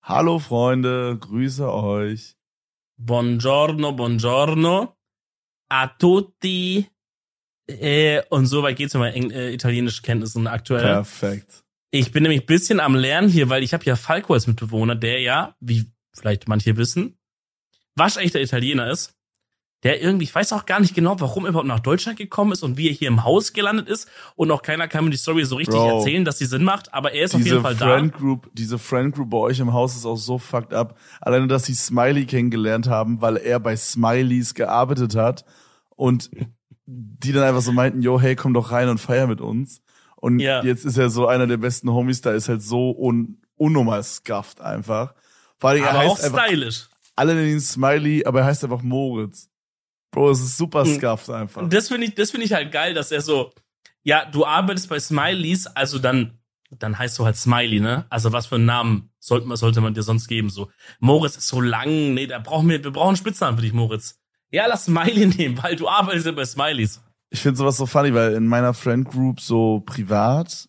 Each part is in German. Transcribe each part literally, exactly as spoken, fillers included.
Hallo Freunde, grüße euch. Buongiorno, buongiorno a tutti. Äh, und so weit geht's mit meinen äh, italienischen Kenntnissen aktuell. Perfekt. Ich bin nämlich ein bisschen am Lernen hier, weil ich habe ja Falco als Mitbewohner, der ja, wie vielleicht manche wissen, waschechter Italiener ist. Der irgendwie, ich weiß auch gar nicht genau, warum er überhaupt nach Deutschland gekommen ist und wie er hier im Haus gelandet ist. Und auch keiner kann mir die Story so richtig Bro, erzählen, dass sie Sinn macht. Aber er ist diese auf jeden Fall Friend da. Group, diese Friend Group bei euch im Haus ist auch so fucked up. Alleine, dass sie Smiley kennengelernt haben, weil er bei Smileys gearbeitet hat. Und die dann einfach so meinten, yo, hey, komm doch rein und feier mit uns. Und Ja. jetzt ist er so einer der besten Homies, da ist halt so un unnormal scuffed einfach. Vor allem, er Aber auch heißt einfach, stylisch. alle nennen ihn Smiley, aber er heißt einfach Moritz. Bro, es ist super Mhm. scuffed einfach. Und das finde ich, das finde ich halt geil, dass er so, ja, du arbeitest bei Smileys, also dann, dann heißt du halt Smiley, ne? Also was für einen Namen sollte man, sollte man dir sonst geben, so. Moritz ist so lang, nee, da brauchen wir, wir brauchen einen Spitznamen für dich, Moritz. Ja, lass Smiley nehmen, weil du arbeitest ja bei Smileys. Ich finde sowas so funny, weil in meiner Friend Group so privat,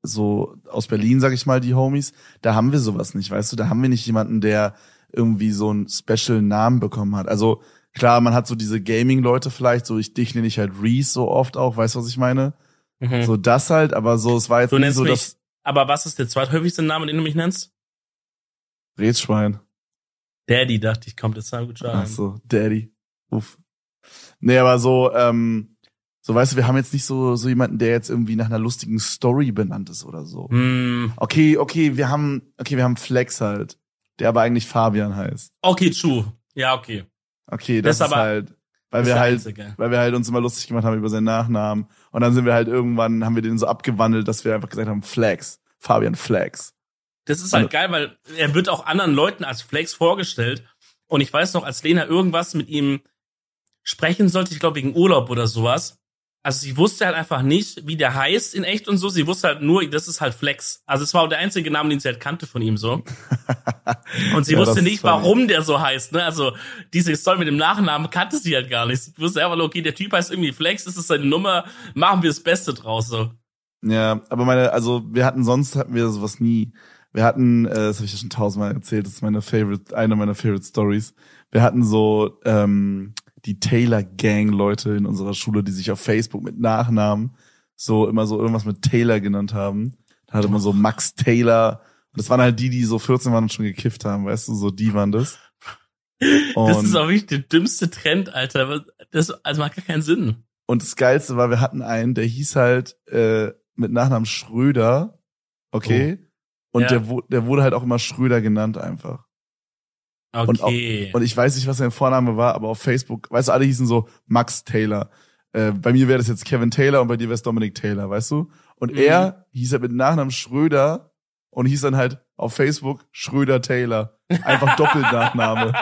so aus Berlin, sag ich mal, die Homies, da haben wir sowas nicht, weißt du? Da haben wir nicht jemanden, der irgendwie so einen special Namen bekommen hat. Also klar, man hat so diese Gaming-Leute vielleicht, so ich dich nenne ich halt Reese so oft auch, weißt du, was ich meine? Mhm. So das halt, aber so, es war jetzt Du nie nennst so mich, das aber was ist der zweithäufigste Name, den du mich nennst? Rätschwein. Daddy, dachte ich, kommt jetzt mal gut Ach rein. so, Daddy. Uff. Nee, aber so, ähm, so weißt du, wir haben jetzt nicht so so jemanden, der jetzt irgendwie nach einer lustigen Story benannt ist oder so. Hm. Okay, okay, wir haben, okay, wir haben Flex halt, der aber eigentlich Fabian heißt. Okay, true. Ja, okay. Okay, das, Das ist aber- halt, weil das ist wir der halt, Einzige. weil wir halt uns immer lustig gemacht haben über seinen Nachnamen. Und dann sind wir halt irgendwann, haben wir den so abgewandelt, dass wir einfach gesagt haben, Flex, Fabian Flex. Das ist halt geil, weil er wird auch anderen Leuten als Flex vorgestellt. Und ich weiß noch, als Lena irgendwas mit ihm sprechen sollte, ich glaube wegen Urlaub oder sowas. Also sie wusste halt einfach nicht, wie der heißt in echt und so. Sie wusste halt nur, das ist halt Flex. Also es war auch der einzige Name, den sie halt kannte von ihm so. Und sie Ja, wusste das nicht, ist funny. warum der so heißt. Ne? Also diese Story mit dem Nachnamen kannte sie halt gar nicht. Sie wusste einfach nur, okay, der Typ heißt irgendwie Flex, das ist seine Nummer, machen wir das Beste draus so. Ja, aber meine, also wir hatten sonst hatten wir sowas nie. Wir hatten, äh, das habe ich ja schon tausendmal erzählt, das ist meine favorite, eine meiner favorite Stories. Wir hatten so ähm, die Taylor Gang Leute in unserer Schule, die sich auf Facebook mit Nachnamen so immer so irgendwas mit Taylor genannt haben. Da hatte man so Max Taylor. Und das waren halt die, die so vierzehn waren und schon gekifft haben, weißt du, so die waren das. Das Und- ist auch wirklich der dümmste Trend, Alter. Das also macht gar keinen Sinn. Und das Geilste war, wir hatten einen, der hieß halt äh, mit Nachnamen Schröder, okay? Und Ja. der, wo- der wurde halt auch immer Schröder genannt einfach. Und Okay. Und ich weiß nicht, was sein Vorname war, aber auf Facebook, weißt du, alle hießen so Max Taylor. Äh, bei mir wäre das jetzt Kevin Taylor und bei dir wäre es Dominic Taylor, weißt du? Und Mhm. er hieß halt mit Nachnamen Schröder und hieß dann halt auf Facebook Schröder Taylor. Einfach Doppelnachname.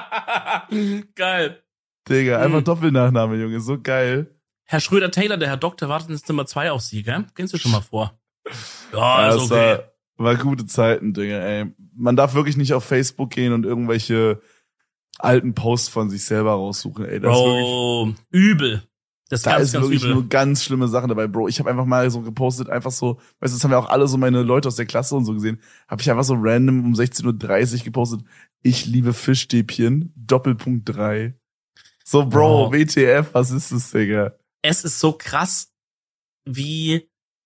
Geil. Digga, einfach Mhm. Doppelnachname, Junge, so geil. Herr Schröder-Taylor, der Herr Doktor, wartet ins Zimmer zwei auf Sie, gell? Gehen Sie schon mal vor. Ja, Ja, ist das okay. war, war gute Zeiten, Digga, ey. Man darf wirklich nicht auf Facebook gehen und irgendwelche alten Posts von sich selber raussuchen, ey. Das ist wirklich, Bro, übel. Das ist da ganz, ist ganz wirklich übel. nur ganz schlimme Sachen dabei, Bro. Ich habe einfach mal so gepostet, einfach so, weißt du, das haben ja auch alle so meine Leute aus der Klasse und so gesehen, habe ich einfach so random um sechzehn Uhr dreißig gepostet, ich liebe Fischstäbchen, Doppelpunkt drei. So, Bro, Wow. W T F, was ist das, Digga? Es ist so krass, wie,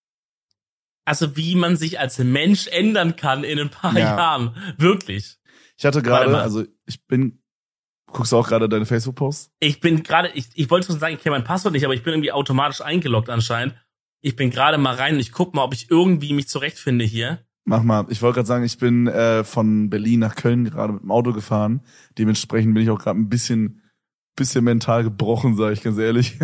also wie man sich als Mensch ändern kann in ein paar Ja. Jahren. Wirklich. Ich hatte Warte gerade, mal. also ich bin, guckst du auch gerade deine Facebook-Posts? Ich bin gerade, ich, ich wollte schon sagen, ich kenne mein Passwort nicht, aber ich bin irgendwie automatisch eingeloggt anscheinend. Ich bin gerade mal rein und ich guck mal, ob ich irgendwie mich zurechtfinde hier. Mach mal. Ich wollte gerade sagen, ich bin äh, von Berlin nach Köln gerade mit dem Auto gefahren. Dementsprechend bin ich auch gerade ein bisschen, bisschen mental gebrochen, sage ich ganz ehrlich.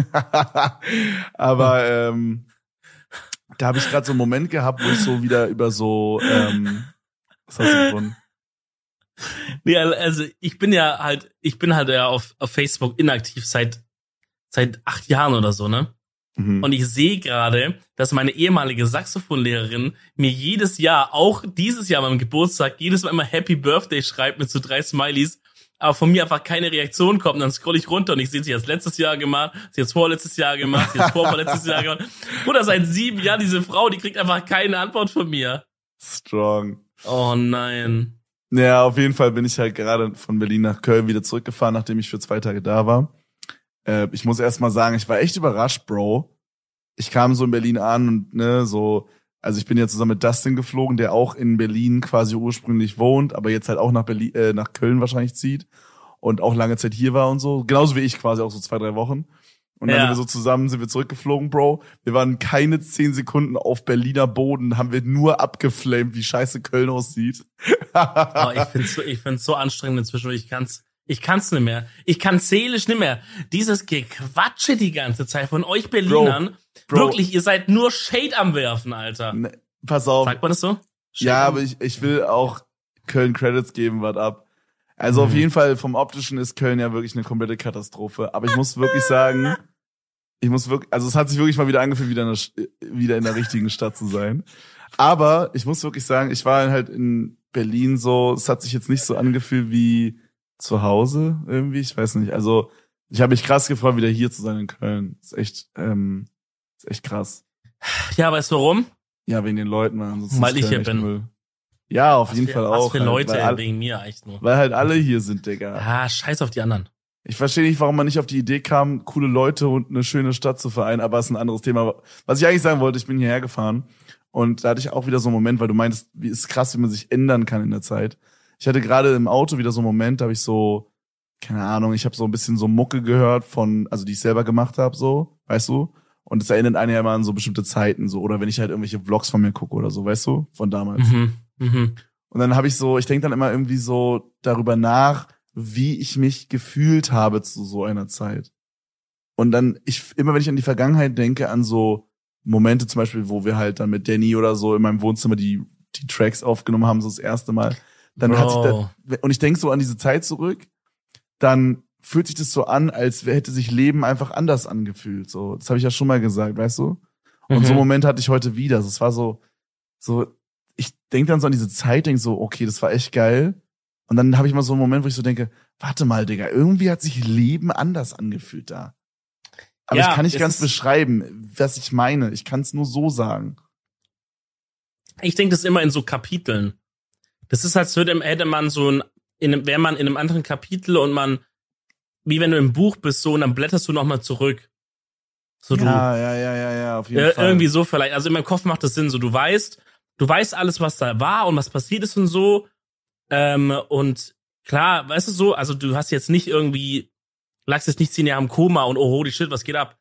Aber ähm, da habe ich gerade so einen Moment gehabt, wo ich so wieder über so, ähm, was hast du gefunden? Nee, also ich bin ja halt, ich bin halt ja auf, auf Facebook inaktiv seit seit acht Jahren oder so, ne? Mhm. Und ich sehe gerade, dass meine ehemalige Saxophonlehrerin mir jedes Jahr, auch dieses Jahr beim Geburtstag, jedes Mal immer Happy Birthday schreibt mit so drei Smileys, aber von mir einfach keine Reaktion kommt. Und dann scroll ich runter und ich sehe, sie hat letztes Jahr gemacht, sie hat vorletztes Jahr gemacht, sie hat vorvorletztes Jahr gemacht. Oder seit sieben Jahren diese Frau, die kriegt einfach keine Antwort von mir. Strong. Oh nein. Ja, auf jeden Fall bin ich halt gerade von Berlin nach Köln wieder zurückgefahren, nachdem ich für zwei Tage da war. Äh, ich muss erst mal sagen, ich war echt überrascht, Bro. Ich kam so in Berlin an und ne, so, also ich bin ja zusammen mit Dustin geflogen, der auch in Berlin quasi ursprünglich wohnt, aber jetzt halt auch nach Berlin, äh, nach Köln wahrscheinlich zieht und auch lange Zeit hier war und so. Genauso wie ich quasi auch so zwei, drei Wochen. Und dann Ja. sind wir so zusammen, sind wir zurückgeflogen, Bro. Wir waren keine zehn Sekunden auf Berliner Boden, haben wir nur abgeflamed, wie scheiße Köln aussieht. Oh, ich find's so, ich find's so anstrengend inzwischen. Ich kann's, ich kann's nicht mehr. Ich kann seelisch nicht mehr. Dieses Gequatsche die ganze Zeit von euch Berlinern. Bro, Bro. Wirklich, ihr seid nur Shade am Werfen, Alter. Ne, pass auf. Sagt man das so? Shade Ja, am- aber ich, ich will auch Köln Credits geben, was ab. Also Mhm. auf jeden Fall vom Optischen ist Köln ja wirklich eine komplette Katastrophe. Aber ich muss wirklich sagen, ich muss wirklich, also es hat sich wirklich mal wieder angefühlt, wieder in der, Sch- wieder in der richtigen Stadt zu sein. Aber ich muss wirklich sagen, ich war halt in Berlin so, es hat sich jetzt nicht so angefühlt wie zu Hause irgendwie, ich weiß nicht. Also ich habe mich krass gefreut, wieder hier zu sein in Köln. Ist echt, ähm, ist echt krass. Ja, weißt du warum? Ja, wegen den Leuten, man. Ansonsten Weil ist ich Köln hier echt bin. Müll. Ja, auf Was jeden für, Fall was auch. für halt, Leute, weil, ey, all, wegen mir echt nur. weil halt alle hier sind, Digga. Ah, scheiß auf die anderen. Ich verstehe nicht, warum man nicht auf die Idee kam, coole Leute und eine schöne Stadt zu vereinen, aber es ist ein anderes Thema. Was ich eigentlich sagen wollte, ich bin hierher gefahren und da hatte ich auch wieder so einen Moment, weil du meintest, wie ist krass, wie man sich ändern kann in der Zeit. Ich hatte gerade im Auto wieder so einen Moment, da habe ich so, keine Ahnung, ich habe so ein bisschen so Mucke gehört von, also die ich selber gemacht habe, so, weißt du? Und es erinnert einen ja immer an so bestimmte Zeiten, so, oder wenn ich halt irgendwelche Vlogs von mir gucke oder so, weißt du? Von damals. Mhm, mhm. Und dann habe ich so, ich denke dann immer irgendwie so darüber nach, wie ich mich gefühlt habe zu so einer Zeit. Und dann, ich, immer wenn ich an die Vergangenheit denke, an so Momente zum Beispiel, wo wir halt dann mit Danny oder so in meinem Wohnzimmer die, die Tracks aufgenommen haben, so das erste Mal, dann Bro. hat sich das, und ich denke so an diese Zeit zurück, dann fühlt sich das so an, als hätte sich Leben einfach anders angefühlt. So, das habe ich ja schon mal gesagt, weißt du? Und Mhm. so einen Moment hatte ich heute wieder. Es war so, so, ich denke dann so an diese Zeit, denke so, okay, das war echt geil. Und dann habe ich mal so einen Moment, wo ich so denke, warte mal, Digga, irgendwie hat sich Leben anders angefühlt da. Aber Ja, ich kann nicht es ganz ist- beschreiben, was ich meine. Ich kann es nur so sagen. Ich denke das immer in so Kapiteln. Das ist, als würde, hätte man so ein, in einem, wäre man in einem anderen Kapitel und man, wie wenn du im Buch bist, so, und dann blätterst du nochmal zurück. So, du, Ja, ja, ja, ja, ja, auf jeden äh, Fall. irgendwie so vielleicht. Also in meinem Kopf macht das Sinn, so, du weißt, du weißt alles, was da war und was passiert ist und so. Ähm, und klar, weißt du so, also du hast jetzt nicht irgendwie, lagst jetzt nicht zehn Jahre im Koma und oh, holy shit, was geht ab?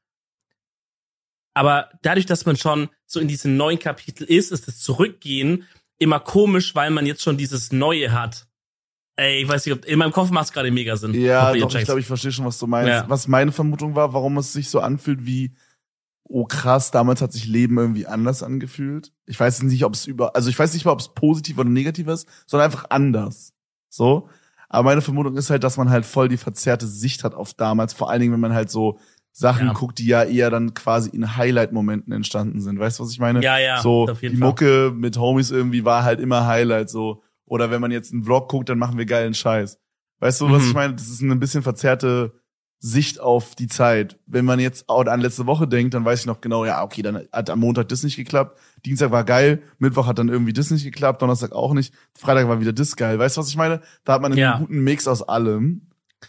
Aber dadurch, dass man schon so in diesem neuen Kapitel ist, ist das Zurückgehen immer komisch, weil man jetzt schon dieses Neue hat. Ey, ich weiß nicht, ob, in meinem Kopf macht es gerade mega Sinn. Ja, Hoffe, ihr doch, ich checkt's. glaube, ich verstehe schon, was du meinst. Ja. Was meine Vermutung war, warum es sich so anfühlt wie, oh krass, damals hat sich Leben irgendwie anders angefühlt. Ich weiß nicht, ob es über, also ich weiß nicht mal, ob es positiv oder negativ ist, sondern einfach anders. So. Aber meine Vermutung ist halt, dass man halt voll die verzerrte Sicht hat auf damals, vor allen Dingen, wenn man halt so Sachen Ja. guckt, die ja eher dann quasi in Highlight-Momenten entstanden sind. Weißt du, was ich meine? Ja, ja, So, auf jeden die Fall. Mucke mit Homies irgendwie war halt immer Highlight, so. Oder wenn man jetzt einen Vlog guckt, dann machen wir geilen Scheiß. Weißt du, was Mhm. ich meine? Das ist eine bisschen verzerrte Sicht auf die Zeit. Wenn man jetzt auch an letzte Woche denkt, dann weiß ich noch genau, ja, okay, dann hat am Montag das nicht geklappt, Dienstag war geil, Mittwoch hat dann irgendwie das nicht geklappt, Donnerstag auch nicht, Freitag war wieder das geil. Weißt du, was ich meine? Da hat man einen Ja. guten Mix aus allem.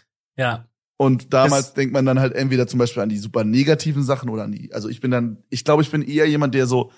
Ja. Und damals Das- denkt man dann halt entweder zum Beispiel an die super negativen Sachen oder an die, also ich bin dann, ich glaube, ich bin eher jemand, der so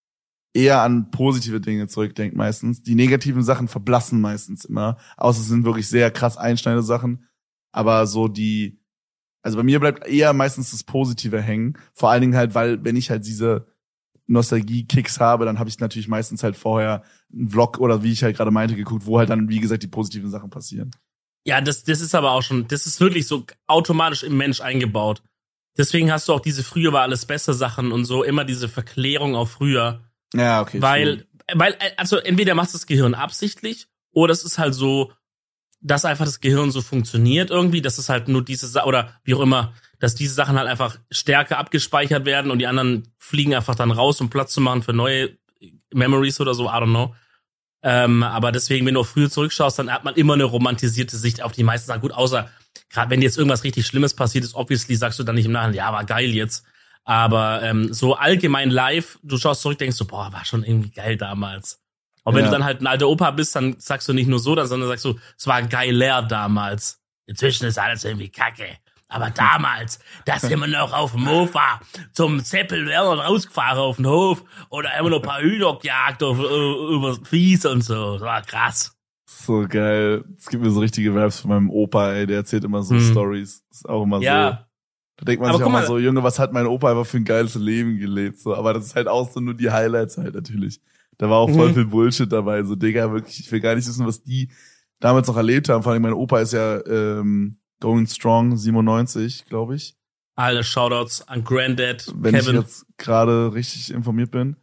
eher an positive Dinge zurückdenkt meistens. Die negativen Sachen verblassen meistens immer, außer es sind wirklich sehr krass einschneidende Sachen. Aber so die, also bei mir bleibt eher meistens das Positive hängen. Vor allen Dingen halt, weil wenn ich halt diese Nostalgie-Kicks habe, dann habe ich natürlich meistens halt vorher einen Vlog oder wie ich halt gerade meinte, geguckt, wo halt dann, wie gesagt, die positiven Sachen passieren. Ja, das, das ist aber auch schon, das ist wirklich so automatisch im Mensch eingebaut. Deswegen hast du auch diese früher war alles besser Sachen und so, immer diese Verklärung auf früher. Ja, okay. Weil, weil, also entweder macht das Gehirn absichtlich oder es ist halt so, dass einfach das Gehirn so funktioniert irgendwie, dass es halt nur diese Sa- oder wie auch immer, dass diese Sachen halt einfach stärker abgespeichert werden und die anderen fliegen einfach dann raus, um Platz zu machen für neue Memories oder so, I don't know. Ähm, aber deswegen, wenn du auf früher zurückschaust, dann hat man immer eine romantisierte Sicht auf die meisten Sachen. Gut, außer, gerade wenn jetzt irgendwas richtig Schlimmes passiert ist, obviously sagst du dann nicht im Nachhinein, ja, war geil jetzt. Aber ähm, so allgemein live, du schaust zurück, denkst du, boah, war schon irgendwie geil damals. Und wenn Ja. du dann halt ein alter Opa bist, dann sagst du nicht nur so, dann, sondern sagst du, es war geiler damals. Inzwischen ist alles irgendwie kacke. Aber damals, da sind wir noch auf dem Mofa zum Seppel Werner rausgefahren auf den Hof oder haben wir noch ein paar Hühner gejagt auf, äh, über Fies und so. Das war krass. So geil. Es gibt mir so richtige Vibes von meinem Opa, ey. Der erzählt immer so Hm. Stories. Ist auch immer so. Ja, Da denkt man Aber sich auch guck mal mal- so, Junge, was hat mein Opa einfach für ein geiles Leben gelebt? So, aber das ist halt auch so nur die Highlights halt natürlich. Da war auch voll Mhm. viel Bullshit dabei. So, Digga, wirklich, ich will gar nicht wissen, was die damals noch erlebt haben. Vor allem, mein Opa ist ja ähm, Going Strong siebenundneunzig, glaube ich. alle Shoutouts an Granddad, Wenn Kevin. ich jetzt gerade richtig informiert bin.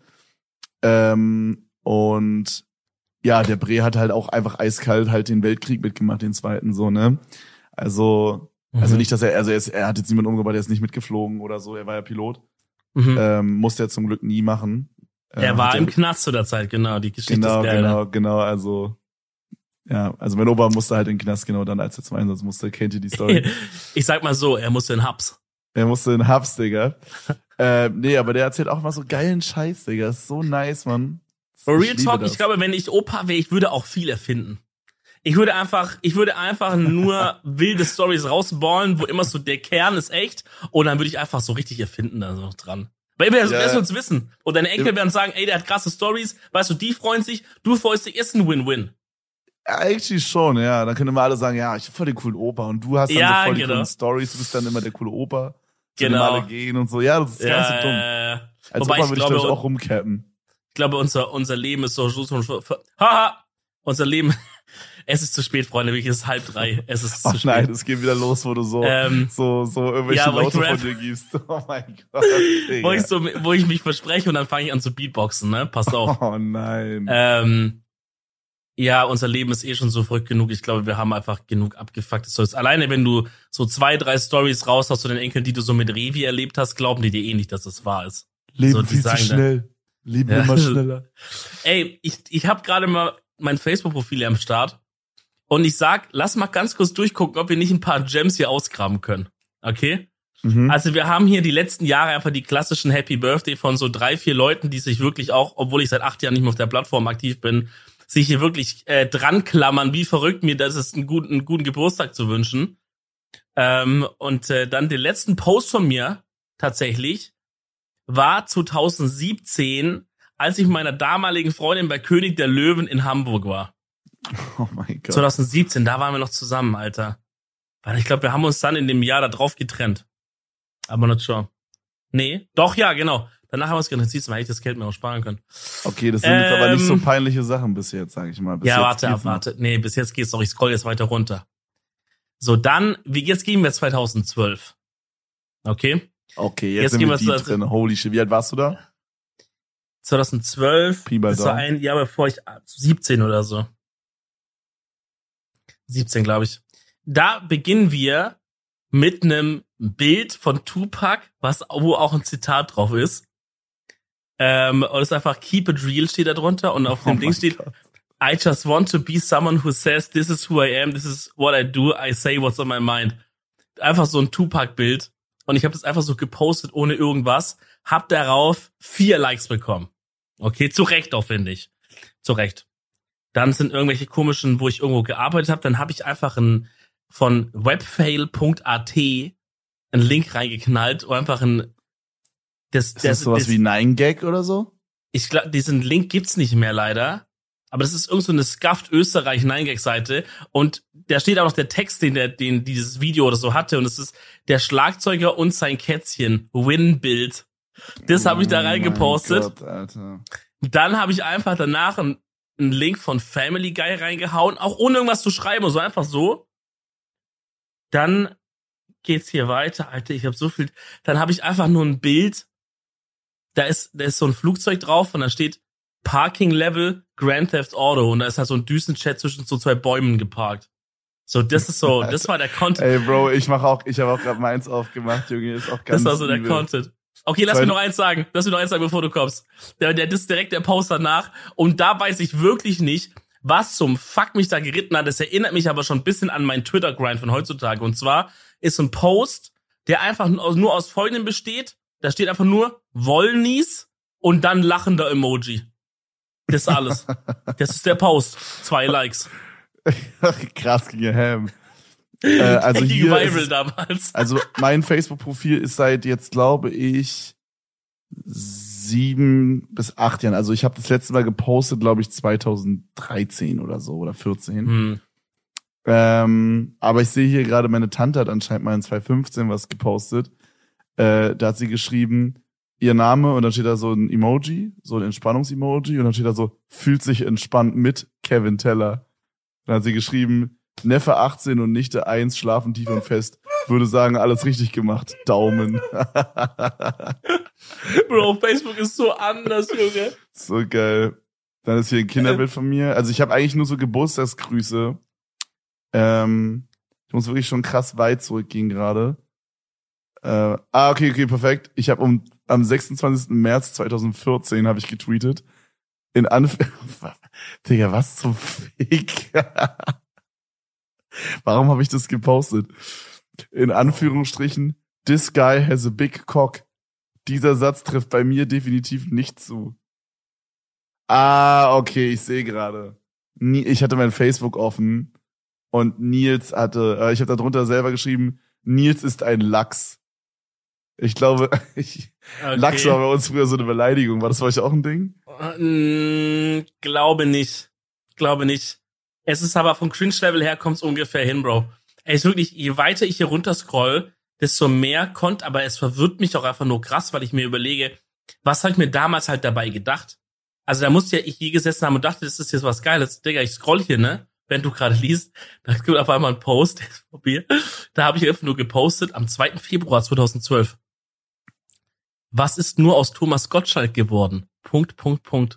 Ähm, und ja, der Bre hat halt auch einfach eiskalt halt den Weltkrieg mitgemacht, den zweiten, so, ne? Also, also Mhm. nicht, dass er, also er, ist, er hat jetzt niemanden umgebracht, er ist nicht mitgeflogen oder so, er war ja Pilot. Mhm. Ähm, musste er zum Glück nie machen. er Ähm, war hat im er- Knast zu der Zeit, genau. Die Geschichte Genau, ist geil. genau, genau, also, ja, also mein Opa musste halt in den Knast, genau, dann als er zum Einsatz musste, kennt ihr die Story? Ich sag mal so, er musste in Hubs. Er musste in Hubs, Digga. ähm, nee, aber der erzählt auch mal so geilen Scheiß, Digga, ist so nice, Mann. For Ich Real liebe Talk, das. ich glaube, wenn ich Opa wäre, ich würde auch viel erfinden. Ich würde einfach, ich würde einfach nur wilde Stories rausballen, wo immer so der Kern ist echt und dann würde ich einfach so richtig erfinden da so dran. Weil wir Ja. ja. uns wissen. Und deine Enkel Ja. werden sagen, ey, der hat krasse Stories, weißt du, die freuen sich, du freust dich, ist ein Win-Win. Ja, eigentlich schon, ja. Dann können immer alle sagen, ja, ich hab voll den coolen Opa und du hast dann Ja, so voll die genau. coolen Stories, du bist dann immer der coole Opa, zu Genau. dem alle gehen und so. Ja, das ist gar nicht so dumm. Äh, Als wobei Opa ich würde ich, glaube, glaube ich, auch rumcappen. ich glaube, unser, unser Leben ist so, so, so, so haha, unser Leben, es ist zu spät, Freunde, wirklich, es ist halb drei, es ist Oh zu spät. nein, es geht wieder los, wo du so, Ähm, so, so irgendwelche ja, wo ich Laute rap. von dir gibst. Oh mein Gott. Digga. Wo ich so, wo ich mich verspreche und dann fange ich an zu beatboxen, ne? Passt auf. Oh nein. ähm, ja, unser Leben ist eh schon so verrückt genug. Ich glaube, wir haben einfach genug abgefuckte Stories. Alleine, wenn du so zwei, drei Stories raushaust zu den Enkeln, die du so mit Revi erlebt hast, glauben die dir eh nicht, dass das wahr ist. Leben so, die viel zu sagen dann- schnell. Leben Ja. immer schneller. Ey, ich, ich habe gerade mal mein Facebook-Profil hier am Start und ich sag, lass mal ganz kurz durchgucken, ob wir nicht ein paar Gems hier ausgraben können. Okay? Mhm. Also wir haben hier die letzten Jahre einfach die klassischen Happy Birthday von so drei, vier Leuten, die sich wirklich auch, obwohl ich seit acht Jahren nicht mehr auf der Plattform aktiv bin, sich hier wirklich äh, dran klammern, wie verrückt mir das ist, einen guten, einen guten Geburtstag zu wünschen. Ähm, und äh, dann den letzten Post von mir tatsächlich war zwanzig siebzehn, als ich mit meiner damaligen Freundin bei König der Löwen in Hamburg war. Oh mein Gott. zwanzig siebzehn, da waren wir noch zusammen, Alter. Weil ich glaube, wir haben uns dann in dem Jahr da drauf getrennt. Aber not sure. Nee, doch, ja, genau. Danach haben wir uns getrennt. Siehst du mal, hätte ich das Geld mir auch sparen können. Okay, das sind jetzt aber nicht so Ähm, peinliche Sachen bis jetzt, sag ich mal. Bis ja, jetzt warte, geht's ab, noch. warte. Nee, bis jetzt geht's noch. Ich scroll jetzt weiter runter. So, dann, wie jetzt gehen wir zwanzig zwölf. Okay? Okay, jetzt, Jetzt sind gehen wir wir deep zu- drin. Holy shit, wie alt warst du da? zwanzig zwölf, Pi mal das war Daumen. ein Jahr bevor ich, siebzehn oder so. siebzehn, glaube ich. Da beginnen wir mit einem Bild von Tupac, was, wo auch ein Zitat drauf ist. Ähm, und es ist einfach Keep it real steht da drunter und auf Oh dem Ding mein steht, Gott. I just want to be someone who says, this is who I am, this is what I do, I say what's on my mind. Einfach so ein Tupac-Bild. Und ich habe das einfach so gepostet, ohne irgendwas. Hab darauf vier Likes bekommen. Okay, zu Recht auch, finde ich. Zu Recht. Dann sind irgendwelche komischen, wo ich irgendwo gearbeitet habe. Dann habe ich einfach ein, von webfail punkt a t einen Link reingeknallt, wo einfach ein das, Ist das sowas wie Nine Gag oder so? ich glaube, diesen Link gibt's nicht mehr leider. Aber das ist irgend so eine Scuffed Österreich neun Gag Seite und da steht auch noch der Text, den der, den dieses Video oder so hatte und es ist der Schlagzeuger und sein Kätzchen Win-Bild. Das habe ich da Oh mein reingepostet. Gott, Alter. Dann habe ich einfach danach einen, einen Link von Family Guy reingehauen, auch ohne irgendwas zu schreiben, so einfach so. Dann geht's hier weiter, Alter, ich habe so viel. Dann habe ich einfach nur ein Bild. Da ist, da ist so ein Flugzeug drauf und da steht Parking Level Grand Theft Auto und da ist halt so ein Düsenchat zwischen so zwei Bäumen geparkt. So, das ist so, das war der Content. Ey, Bro, ich mach auch, ich habe auch gerade meins aufgemacht, Junge, ist auch ganz Das war so der übel. Content. Okay, lass Weil- mir noch eins sagen. Lass mir noch eins sagen, bevor du kommst. Der, der das ist direkt der Post danach. Und da weiß ich wirklich nicht, was zum Fuck mich da geritten hat. Das erinnert mich aber schon ein bisschen an meinen Twitter-Grind von heutzutage. Und zwar ist ein Post, der einfach nur nur aus Folgendem besteht. Da steht einfach nur Wollnies und dann lachender Emoji. Das ist alles. Das ist der Post. Zwei Likes. Krass, ging ja ham. Äh, also hier viral ist, damals. Also mein Facebook-Profil ist seit jetzt, glaube ich, sieben bis acht Jahren. Also ich habe das letzte Mal gepostet, glaube ich, zweitausenddreizehn oder so oder vierzehn. Hm. Ähm, aber ich sehe hier gerade, meine Tante hat anscheinend mal in zweitausendfünfzehn was gepostet. Äh, da hat sie geschrieben, ihr Name und dann steht da so ein Emoji, so ein Entspannungs-Emoji und dann steht da so, fühlt sich entspannt mit Kevin Teller. Dann hat sie geschrieben, Neffe achtzehn und Nichte eins schlafen tief und fest. Würde sagen, alles richtig gemacht. Daumen. Bro, Facebook ist so anders, Junge. So geil. Dann ist hier ein Kinderbild von mir. Also ich habe eigentlich nur so Geburtstagsgrüße. Ähm, ich muss wirklich schon krass weit zurückgehen gerade. Äh, ah, okay, okay, perfekt. Ich habe um am sechsundzwanzigsten März zweitausendvierzehn habe ich getweetet. In Anf... Digga, was zum Fick? Warum habe ich das gepostet? In Anführungsstrichen, this guy has a big cock. Dieser Satz trifft bei mir definitiv nicht zu. Ah, okay, ich sehe gerade. Ich hatte mein Facebook offen und Nils hatte, äh, ich habe da drunter selber geschrieben, Nils ist ein Lachs. Ich glaube, ich, okay. Lachs war bei uns früher so eine Beleidigung. War das bei euch auch ein Ding? Mm, glaube nicht. Glaube nicht. Es ist aber vom Cringe-Level her kommt's ungefähr hin, Bro. Ey, ist wirklich, je weiter ich hier runter scroll, desto mehr kommt, aber es verwirrt mich auch einfach nur krass, weil ich mir überlege, was habe ich mir damals halt dabei gedacht? Also da musste ja ich hier gesessen haben und dachte, das ist jetzt was Geiles. Digga, ich scroll hier, ne? Wenn du gerade liest, da kommt auf einmal ein Post, da habe ich einfach nur gepostet am zweiten Februar zweitausendzwölf. Was ist nur aus Thomas Gottschalk geworden? Punkt, Punkt, Punkt.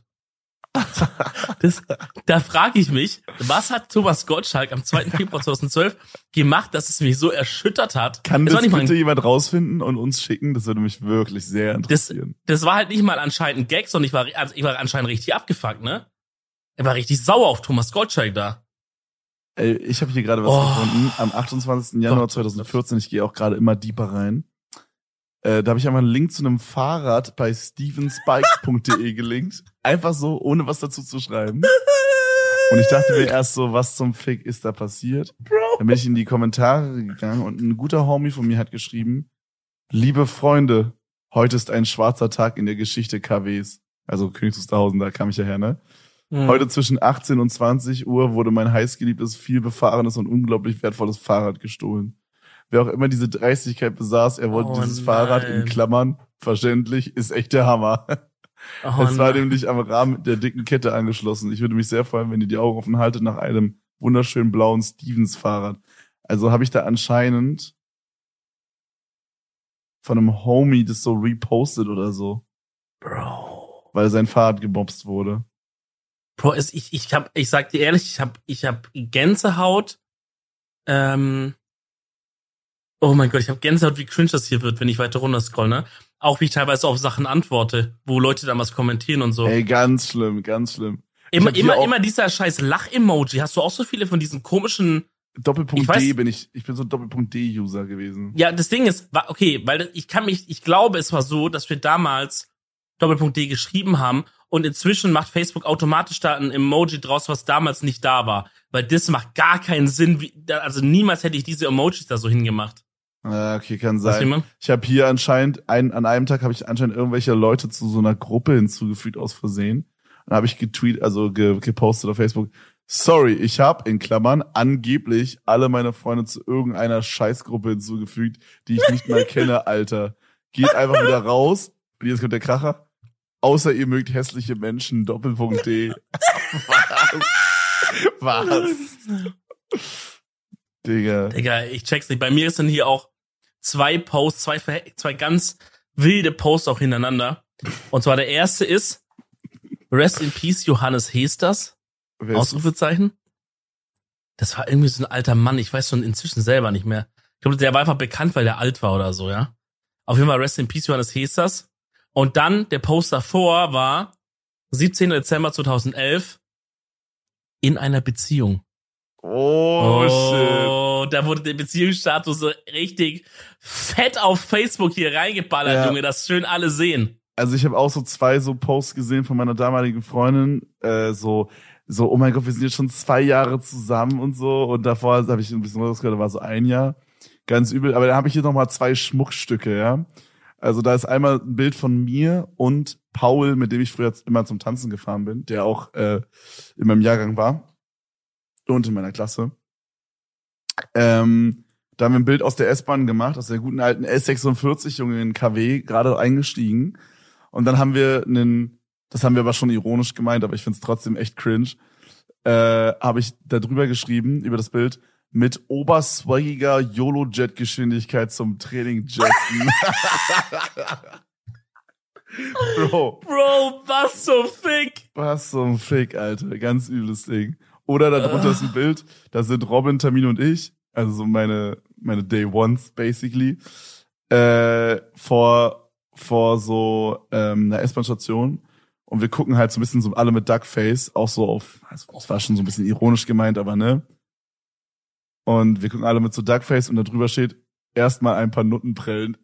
Das, da frage ich mich, was hat Thomas Gottschalk am zweiten Februar zweitausendzwölf gemacht, dass es mich so erschüttert hat? Kann das das bitte mein, jemand rausfinden und uns schicken? Das würde mich wirklich sehr interessieren. Das, das war halt nicht mal anscheinend ein Gag, sondern ich war, also ich war anscheinend richtig abgefuckt, ne? Er war richtig sauer auf Thomas Gottschalk da. Ey, ich habe hier gerade was oh. gefunden. Am achtundzwanzigsten Januar zweitausendvierzehn, ich gehe auch gerade immer deeper rein. Äh, da habe ich einmal einen Link zu einem Fahrrad bei stevenspikes punkt de gelinkt. Einfach so, ohne was dazu zu schreiben. Und ich dachte mir erst so, was zum Fick ist da passiert? Bro. Dann bin ich in die Kommentare gegangen und ein guter Homie von mir hat geschrieben, liebe Freunde, heute ist ein schwarzer Tag in der Geschichte K Ws. Also Königs Wusterhausen, da kam ich ja her, ne? Mhm. Heute zwischen achtzehn und zwanzig Uhr wurde mein heißgeliebtes, viel befahrenes und unglaublich wertvolles Fahrrad gestohlen. Wer auch immer diese Dreistigkeit besaß, er wollte oh, dieses nein. Fahrrad in Klammern, verständlich, ist echt der Hammer. Oh, es war nein. nämlich am Rahmen der dicken Kette angeschlossen. Ich würde mich sehr freuen, wenn ihr die Augen offen haltet nach einem wunderschönen blauen Stevens-Fahrrad. Also habe ich da anscheinend von einem Homie das so repostet oder so. Bro. Weil sein Fahrrad gebobst wurde. Bro, es, ich, ich hab, ich sag dir ehrlich, ich hab, ich hab Gänsehaut, ähm, oh mein Gott, ich habe Gänsehaut, wie cringe das hier wird, wenn ich weiter runter scroll, ne? Auch wie ich teilweise auf Sachen antworte, wo Leute dann was kommentieren und so. Ey, ganz schlimm, ganz schlimm. Immer, immer, immer dieser scheiß Lach-Emoji. Hast du auch so viele von diesen komischen... Doppelpunkt D bin ich, ich bin so ein Doppelpunkt D-User gewesen. Ja, das Ding ist, okay, weil ich kann mich, ich glaube, es war so, dass wir damals Doppelpunkt D geschrieben haben und inzwischen macht Facebook automatisch da ein Emoji draus, was damals nicht da war. Weil das macht gar keinen Sinn, wie, also niemals hätte ich diese Emojis da so hingemacht. Ja, okay, kann sein. Ich habe hier anscheinend, ein, an einem Tag habe ich anscheinend irgendwelche Leute zu so einer Gruppe hinzugefügt aus Versehen. Dann habe ich getweet, also ge, gepostet auf Facebook, sorry, ich habe in Klammern angeblich alle meine Freunde zu irgendeiner Scheißgruppe hinzugefügt, die ich nicht mal kenne, Alter. Geht einfach wieder raus. Und jetzt kommt der Kracher. Außer ihr mögt hässliche Menschen, Doppelpunkt D. Was? Was? Digga. Digga, ich check's nicht. Bei mir ist dann hier auch zwei Posts, zwei, zwei ganz wilde Posts auch hintereinander. Und zwar der erste ist Rest in Peace Johannes Hesters. Ausrufezeichen. Das war irgendwie so ein alter Mann. Ich weiß schon inzwischen selber nicht mehr. Ich glaube, der war einfach bekannt, weil der alt war oder so, ja. Auf jeden Fall Rest in Peace Johannes Hesters. Und dann der Post davor war siebzehnten Dezember zweitausendelf in einer Beziehung. Oh, oh shit. Da wurde der Beziehungsstatus so richtig fett auf Facebook hier reingeballert, ja. Junge, dass schön alle sehen. also ich habe auch so zwei so Posts gesehen von meiner damaligen Freundin, äh, so, so, oh mein Gott, wir sind jetzt schon zwei Jahre zusammen und so. Und davor habe ich ein bisschen rausgehört, da war so ein Jahr. Ganz übel. Aber dann habe ich hier nochmal zwei Schmuckstücke, ja. Also da ist einmal ein Bild von mir und Paul, mit dem ich früher immer zum Tanzen gefahren bin, der auch äh, in meinem Jahrgang war und in meiner Klasse. Ähm, da haben wir ein Bild aus der S-Bahn gemacht, aus der guten alten S sechsundvierzig, Junge, in K W, gerade eingestiegen. Und dann haben wir einen, das haben wir aber schon ironisch gemeint, aber ich find's trotzdem echt cringe, äh, habe ich da drüber geschrieben, über das Bild, mit oberswaggiger YOLO-Jet-Geschwindigkeit zum Training jetten. Bro. Bro, was so fick. Was so ein Fick, Alter. Ganz übles Ding. Oder da drunter uh. ist ein Bild, da sind Robin, Tamin und ich, also so meine meine Day Ones basically, äh, vor vor so ähm, einer S-Bahn-Station. Und wir gucken halt so ein bisschen so alle mit Duckface, auch so auf, also das war schon so ein bisschen ironisch gemeint, aber ne. Und wir gucken alle mit so Duckface und da drüber steht, erstmal ein paar Nutten prellen.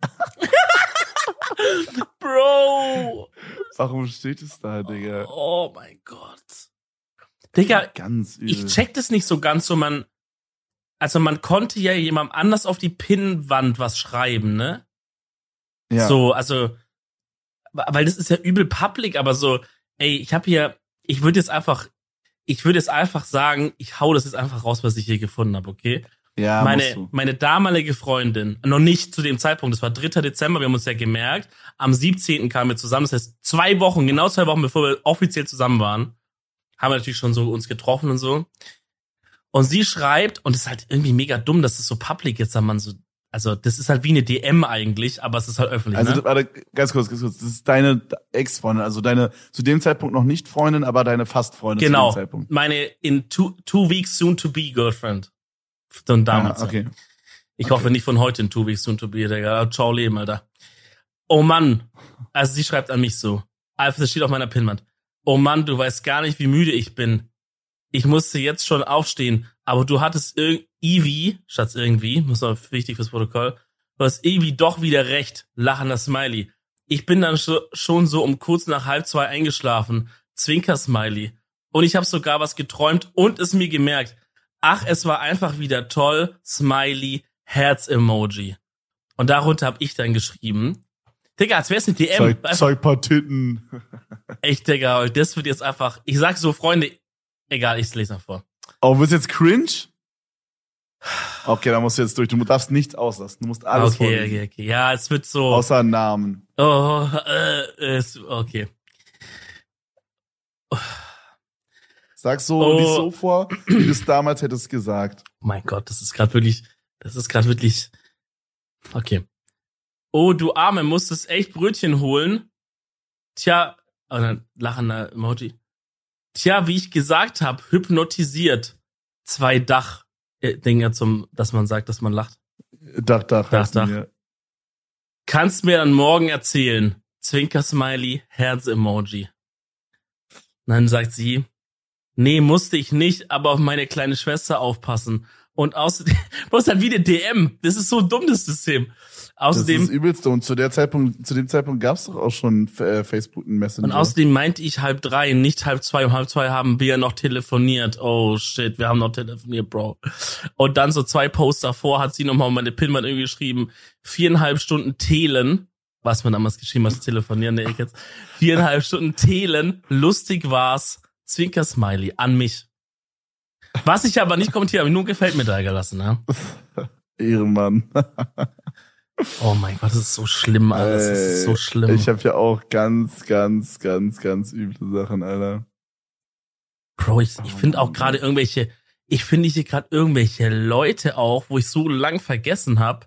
Bro! Warum steht es da, Digga? Oh mein Gott. Digga, ganz übel. Ich check das nicht so ganz so, man, also man konnte ja jemandem anders auf die Pinnwand was schreiben, ne? Ja. So, also, weil das ist ja übel public, aber so, ey, ich hab hier, ich würde jetzt einfach, ich würde jetzt einfach sagen, ich hau das jetzt einfach raus, was ich hier gefunden habe, okay? Ja, meine, meine damalige Freundin, noch nicht zu dem Zeitpunkt, das war dritter Dezember, wir haben uns ja gemerkt, am siebzehnten kamen wir zusammen, das heißt zwei Wochen, genau zwei Wochen, bevor wir offiziell zusammen waren, haben wir natürlich schon so uns getroffen und so. Und sie schreibt, und es ist halt irgendwie mega dumm, dass das so public ist, da man so, also das ist halt wie eine D M eigentlich, aber es ist halt öffentlich. Also ne? warte, ganz kurz, ganz kurz, das ist deine Ex-Freundin, also deine zu dem Zeitpunkt noch nicht Freundin, aber deine Fast-Freundin genau, zu dem Zeitpunkt. Genau, meine in two, two weeks soon to be Girlfriend. Von damals. Ah, okay. Ich okay. hoffe nicht von heute in two weeks soon to be, Digga. Ciao Leben, Alter. Oh Mann. Also sie schreibt an mich so. Alter, das steht auf meiner Pinnwand. Oh Mann, du weißt gar nicht, wie müde ich bin. Ich musste jetzt schon aufstehen, aber du hattest ir- Ivy, Schatz irgendwie, muss auch wichtig fürs Protokoll, du hast Ivy doch wieder recht, lachender Smiley. Ich bin dann sch- schon so um kurz nach halb zwei eingeschlafen, Zwinker-Smiley. Und ich habe sogar was geträumt und es mir gemerkt. Ach, es war einfach wieder toll, Smiley, Herz-Emoji. Und darunter habe ich dann geschrieben, Digga, als wär's eine D M. Zeig, zeig paar Titten. Echt, Digga, das wird jetzt einfach, ich sag so, Freunde, egal, ich lese noch vor. Oh, wird's jetzt cringe? Okay, da musst du jetzt durch. Du darfst nichts auslassen. Du musst alles okay, vorlesen. Okay, okay, ja, es wird so. Außer Namen. Oh, äh, ist, okay. Sag so, oh. lies so vor, wie du es damals hättest gesagt. Mein Gott, das ist gerade wirklich, das ist gerade wirklich, okay. Oh, du Arme, musstest echt Brötchen holen. Tja, oh, dann lachender Emoji. Tja, wie ich gesagt habe, hypnotisiert. Zwei Dach-Dinger zum, dass man sagt, dass man lacht. Dach, Dach, Dach, Dach. Mir. Kannst mir dann morgen erzählen. Zwinker-Smiley, Herz-Emoji. Dann sagt sie, nee, musste ich nicht, aber auf meine kleine Schwester aufpassen. Und außerdem, was halt wie eine D M. Das ist so dumm, das System. Außerdem, das ist das Übelste. Und zu der Zeitpunkt, zu dem Zeitpunkt gab's doch auch schon äh, Facebook und Messenger. Und außerdem meinte ich halb drei, nicht halb zwei. Um halb zwei haben wir noch telefoniert. Oh shit, wir haben noch telefoniert, Bro. Und dann so zwei Posts davor hat sie nochmal meine Pinwand irgendwie geschrieben, viereinhalb Stunden Telen, was man damals geschrieben hat, telefonieren, der ich jetzt. Viereinhalb Stunden Telen, lustig war's, Zwinker-Smiley an mich. Was ich aber nicht kommentiere, habe ich nur gefällt mir da gelassen, ne? Ehrenmann. Oh mein Gott, das ist so schlimm, Alter. Das ist so schlimm. Ich habe ja auch ganz, ganz, ganz, ganz üble Sachen, Alter. Bro, ich, ich finde auch gerade irgendwelche, ich finde hier gerade irgendwelche Leute auch, wo ich so lang vergessen habe.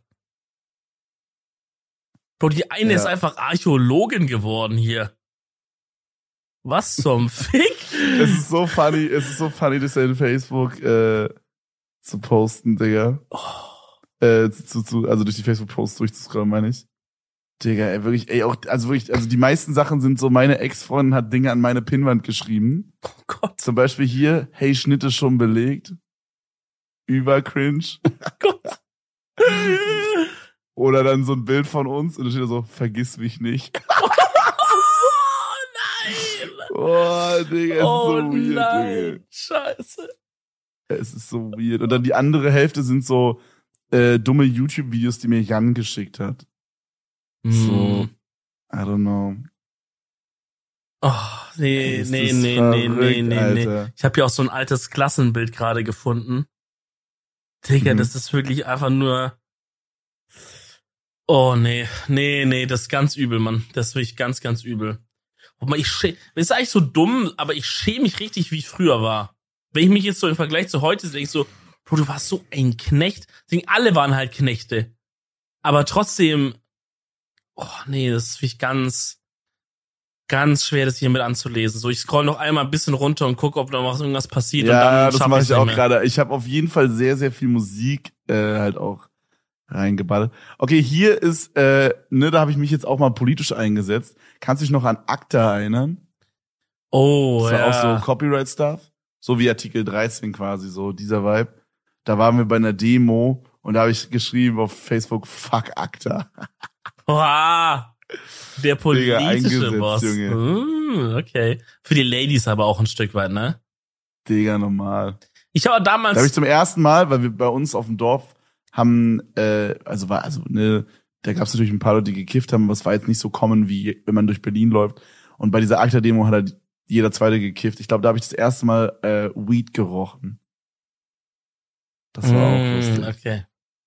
Bro, die eine ja. ist einfach Archäologin geworden hier. Was zum Fick? Es ist so funny, es ist so funny, das in Facebook äh, zu posten, Digga. Oh. Äh, zu, zu, also durch die Facebook-Posts durchzuscrollen, meine ich. Digga, ey, wirklich, ey, auch, also wirklich, also die meisten Sachen sind so, meine Ex-Freundin hat Dinge an meine Pinnwand geschrieben. Oh Gott. Zum Beispiel hier, hey, Schnitte schon belegt. Über cringe. Oh Gott. Oder dann so ein Bild von uns und da steht da so, vergiss mich nicht. Oh, Digga, es Oh ist so weird, nein, Digga. scheiße. Es ist so weird. Und dann die andere Hälfte sind so äh, dumme YouTube-Videos, die mir Jan geschickt hat. So, Mm. I don't know. Oh, nee, Es nee, ist nee, nee, verrückt, nee, nee, nee. Alter. Ich habe hier auch so ein altes Klassenbild gerade gefunden. Digga, Mhm. das ist wirklich einfach nur... Oh, nee, nee, nee, das ist ganz übel, Mann. Das ist wirklich ganz, ganz übel. Guck mal, ich schäme... Das ist eigentlich so dumm, aber ich schäme mich richtig, wie ich früher war. Wenn ich mich jetzt so im Vergleich zu heute sehe, denke ich so, Bro, du warst so ein Knecht. Deswegen, alle waren halt Knechte. Aber trotzdem... Oh, nee, das ist wirklich ganz... ganz schwer, das hier mit anzulesen. So, ich scroll noch einmal ein bisschen runter und gucke, ob da noch irgendwas passiert. Ja, und dann das schaff mache ich's ich auch nicht mehr. gerade. Ich habe auf jeden Fall sehr, sehr viel Musik äh, halt auch reingeballert. Okay, hier ist, äh, ne, da habe ich mich jetzt auch mal politisch eingesetzt. Kannst du dich noch an ACTA erinnern? Oh, Das war ja. auch so Copyright-Stuff. So wie Artikel dreizehn quasi, so dieser Vibe. Da waren wir bei einer Demo und da habe ich geschrieben auf Facebook, fuck ACTA. Oha, der politische eingesetzt, Boss. Junge. Mm, okay. Für die Ladies aber auch ein Stück weit, ne? Digga, normal. Ich habe damals... Da habe ich zum ersten Mal, weil wir bei uns auf dem Dorf haben, äh, also war, also, ne, da gab es natürlich ein paar Leute, die gekifft haben, aber es war jetzt nicht so common, wie wenn man durch Berlin läuft. Und bei dieser ACTA-Demo hat halt jeder Zweite gekifft. Ich glaube, da habe ich das erste Mal äh, Weed gerochen. Das war auch Mm, lustig. okay.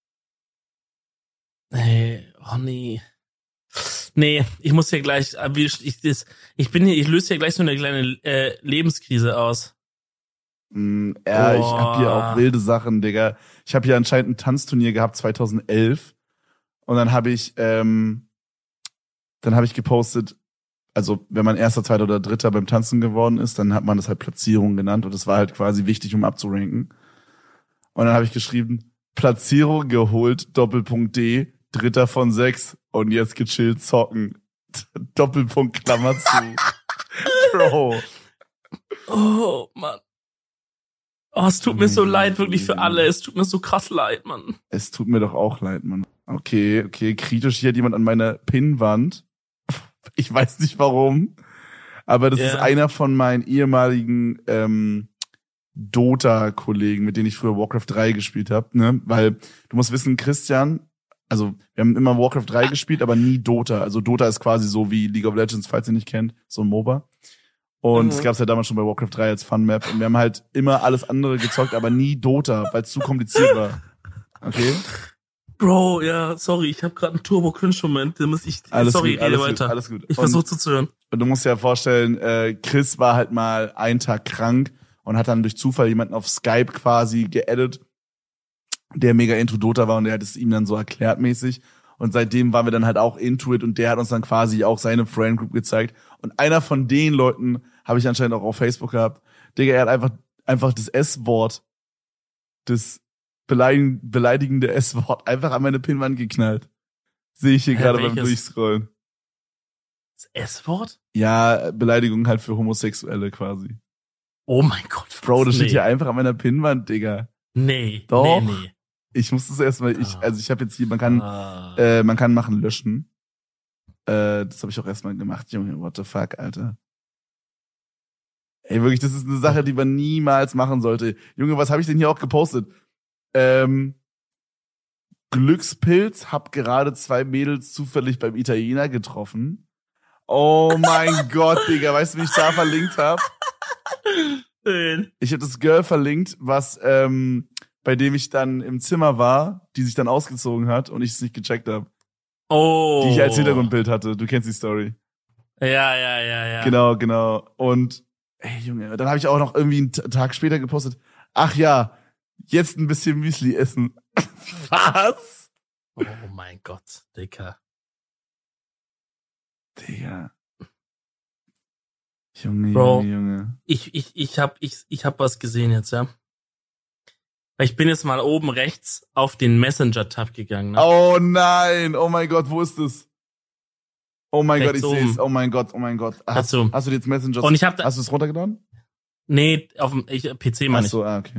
Hey, oh nee. Nee, ich muss hier gleich, ich, ich, das- ich bin hier, ich löse hier gleich so eine kleine äh, Lebenskrise aus. Mm, ja, ich hab hier Oh. auch wilde Sachen, Digga. Ich habe hier anscheinend ein Tanzturnier gehabt zweitausendelf und dann habe ich ähm, dann habe ich gepostet, also wenn man erster, zweiter oder dritter beim Tanzen geworden ist, dann hat man das halt Platzierung genannt und das war halt quasi wichtig, um abzuranken. Und dann habe ich geschrieben, Platzierung geholt, Doppelpunkt D, Dritter von sechs und jetzt gechillt zocken. Doppelpunkt Klammer zu. Bro. Oh, Mann. Oh, es tut mir so leid, wirklich für alle. Es tut mir so krass leid, Mann. Es tut mir doch auch leid, Mann. Okay, okay, kritisch. Hier hat jemand an meiner Pinnwand. Ich weiß nicht warum, aber das Ja. ist einer von meinen ehemaligen ähm, Dota-Kollegen, mit denen ich früher Warcraft drei gespielt habe. Ne? Weil du musst wissen, Christian, also wir haben immer Warcraft drei gespielt, aber nie Dota. Also Dota ist quasi so wie League of Legends, falls ihr nicht kennt, so ein MOBA. Und Mhm. es gab's ja damals schon bei Warcraft drei als Fun-Map. Und wir haben halt immer alles andere gezockt, aber nie Dota, weil es zu kompliziert war. Okay? Bro, ja, sorry, ich habe gerade einen Turbo-Cringe-Moment. Da muss ich, Alles sorry, gut, rede alles weiter. gut, alles gut. Ich Und- versuche zuzuhören. Und du musst dir ja vorstellen, äh, Chris war halt mal einen Tag krank und hat dann durch Zufall jemanden auf Skype quasi geaddet, der mega into Dota war und der hat es ihm dann so erklärt mäßig. Und seitdem waren wir dann halt auch into it und der hat uns dann quasi auch seine Friend Group gezeigt. Und einer von den Leuten habe ich anscheinend auch auf Facebook gehabt. Digga, er hat einfach, einfach das S-Wort, das beleidig- beleidigende S-Wort einfach an meine Pinwand geknallt. Sehe ich hier Hä, gerade beim welches? Durchscrollen. Das S-Wort? Ja, Beleidigung halt für Homosexuelle quasi. Oh mein Gott. Bro, das nee. steht hier einfach an meiner Pinnwand, Digga. Nee, Doch. nee, nee. Ich muss das erstmal, ich, Ah. also ich habe jetzt hier, man kann, Ah. äh, man kann machen löschen. Äh, das habe ich auch erstmal gemacht, Junge, what the fuck, Alter. Ey, wirklich, das ist eine Sache, die man niemals machen sollte. Junge, was habe ich denn hier auch gepostet? Ähm, Glückspilz, hab gerade zwei Mädels zufällig beim Italiener getroffen. Oh mein Gott, Digga, weißt du, wie ich da verlinkt habe? Schön. Ich habe das Girl verlinkt, was ähm, bei dem ich dann im Zimmer war, die sich dann ausgezogen hat und ich es nicht gecheckt habe. Oh. Die ich als Hintergrundbild hatte. Du kennst die Story. Ja, ja, ja, ja. Genau, genau. Und ey, Junge, dann habe ich auch noch irgendwie einen T- Tag später gepostet. Ach ja, jetzt ein bisschen Müsli essen. Was? Oh mein Gott, Dicker. Digga. Junge, Bro. Junge, Junge. Ich, ich, ich hab, ich, ich hab was gesehen jetzt, ja. Weil ich bin jetzt mal oben rechts auf den Messenger-Tab gegangen. Ne? Oh nein, oh mein Gott, wo ist es? Oh mein Rechts Gott, ich sehe es. oben. Oh mein Gott, oh mein Gott. Hast, Rechts oben. hast du jetzt Messenger? Und ich hab da, Hast du es runtergeladen? nee, auf dem ich, P C Ach meine ich. so, ah, okay.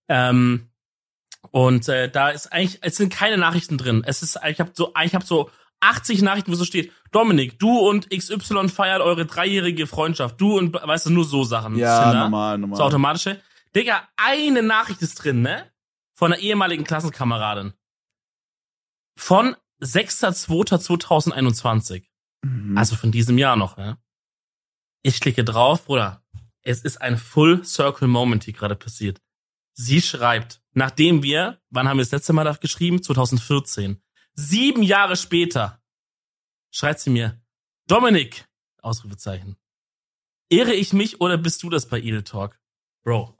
Ähm, und äh, da ist eigentlich, es sind keine Nachrichten drin. Es ist, ich habe so, ich habe so achtzig Nachrichten, wo so steht, Dominik, du und X Y feiert eure dreijährige Freundschaft. Du und, weißt du, nur so Sachen. Ja, Tinder, normal, normal. so automatische. Digga, eine Nachricht ist drin, ne? Von einer ehemaligen Klassenkameradin. Von sechster zweiter zweitausendeinundzwanzig. Mhm. Also von diesem Jahr noch, ne? Ich klicke drauf, Bruder. Es ist ein Full Circle Moment, die gerade passiert. Sie schreibt, nachdem wir, wann haben wir das letzte Mal da geschrieben? zweitausendvierzehn. Sieben Jahre später schreibt sie mir, Dominik, Ausrufezeichen, irre ich mich oder bist du das bei Edel Talk? Bro.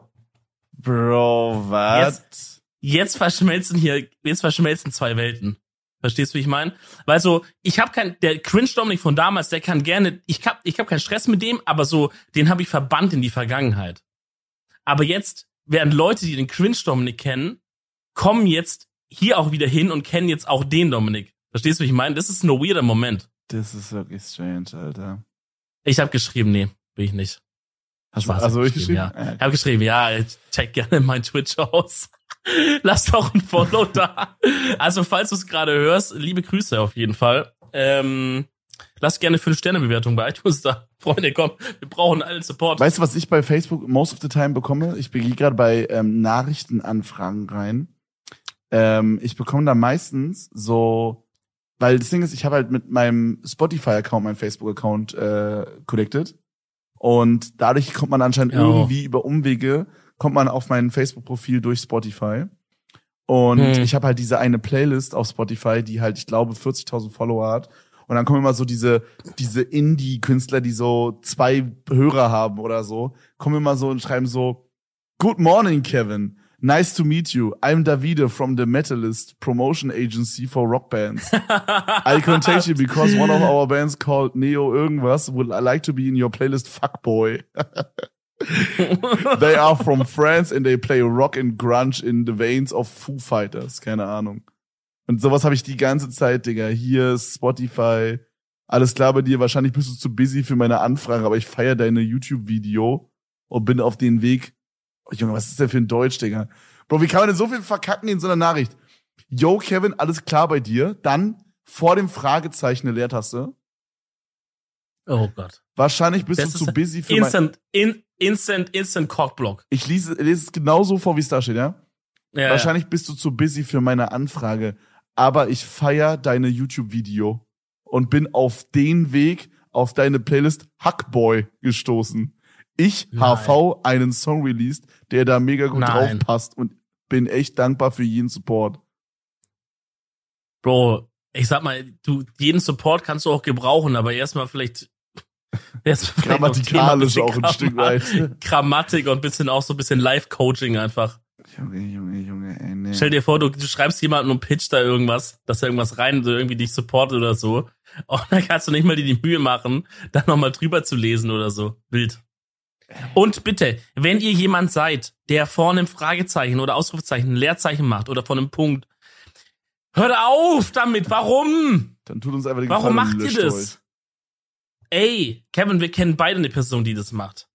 Bro, was? Jetzt, jetzt verschmelzen hier, jetzt verschmelzen zwei Welten. Verstehst du, wie ich meine? Weil so, ich habe kein, der Cringe Dominik von damals, der kann gerne, ich hab, ich hab keinen Stress mit dem, aber so, den habe ich verbannt in die Vergangenheit. Aber jetzt werden Leute, die den Cringe Dominik kennen, kommen jetzt hier auch wieder hin und kennen jetzt auch den Dominik. Verstehst du, wie ich meine? Das ist ein weirder Moment. Das ist wirklich strange, Alter. Ich habe geschrieben, nee, will ich nicht. Hast Spaß, du also hab ich geschrieben? Ja. Ja. Ich habe geschrieben, ja, ich check gerne mein Twitch aus. Lass doch ein Follow da. Also, falls du es gerade hörst, liebe Grüße auf jeden Fall. Ähm, lass gerne fünf Sterne Bewertung bei iTunes da. Freunde, komm, wir brauchen allen Support. Weißt du, was ich bei Facebook most of the time bekomme? Ich gehe gerade bei ähm, Nachrichtenanfragen rein. Ähm, ich bekomme da meistens so, weil das Ding ist, ich habe halt mit meinem Spotify-Account, meinem Facebook-Account äh, connected. Und dadurch kommt man anscheinend Ja. irgendwie über Umwege, kommt man auf mein Facebook-Profil durch Spotify. Und Hm. ich habe halt diese eine Playlist auf Spotify, die halt, ich glaube, vierzigtausend Follower hat. Und dann kommen immer so diese diese Indie-Künstler, die so zwei Hörer haben oder so, kommen immer so und schreiben so, Good morning, Kevin. Nice to meet you. I'm Davide from the Metalist Promotion Agency for Rock Bands. I contact you because one of our bands called Neo irgendwas would like to be in your playlist Fuckboy. They are from France and they play rock and grunge in the veins of Foo Fighters. Keine Ahnung. Und sowas habe ich die ganze Zeit, Digga. Hier ist Spotify. Alles klar bei dir. Wahrscheinlich bist du zu busy für meine Anfrage, aber ich feiere deine YouTube-Video und bin auf den Weg. Oh, Junge, was ist denn für ein Deutsch, Digga? Bro, wie kann man denn so viel verkacken in so einer Nachricht? Yo, Kevin, alles klar bei dir? Dann vor dem Fragezeichen eine Leertaste. Oh Gott. Wahrscheinlich bist Das du zu ist busy für mein... Instant, in, instant, instant Cockblock. Ich lese, lese es genauso vor, wie es da steht, ja? Ja, Wahrscheinlich bist du zu busy für meine Anfrage. Aber ich feier deine YouTube-Video und bin auf den Weg auf deine Playlist Hackboy gestoßen. Ich, Nein. H V, einen Song released, der da mega gut Nein. drauf passt und bin echt dankbar für jeden Support. Bro, ich sag mal, du, jeden Support kannst du auch gebrauchen, aber erstmal vielleicht, erstmal vielleicht noch Grammatikalisch Thema, auch ein bisschen Stück Gramma- weit. Grammatik und ein bisschen auch so ein bisschen Live-Coaching einfach. Junge, Junge, Junge, ey, nee. Stell dir vor, du, du schreibst jemanden und pitcht da irgendwas, dass er irgendwas rein, so irgendwie dich supportet oder so. Und dann kannst du nicht mal dir die Mühe machen, da nochmal drüber zu lesen oder so. Wild. Und bitte, wenn ihr jemand seid, der vorne ein Fragezeichen oder Ausrufezeichen, ein Leerzeichen macht oder von einem Punkt, hört auf damit, warum? Dann tut uns einfach den Warum Gefallen und macht ihr löscht das? euch. Ey, Kevin, wir kennen beide eine Person, die das macht.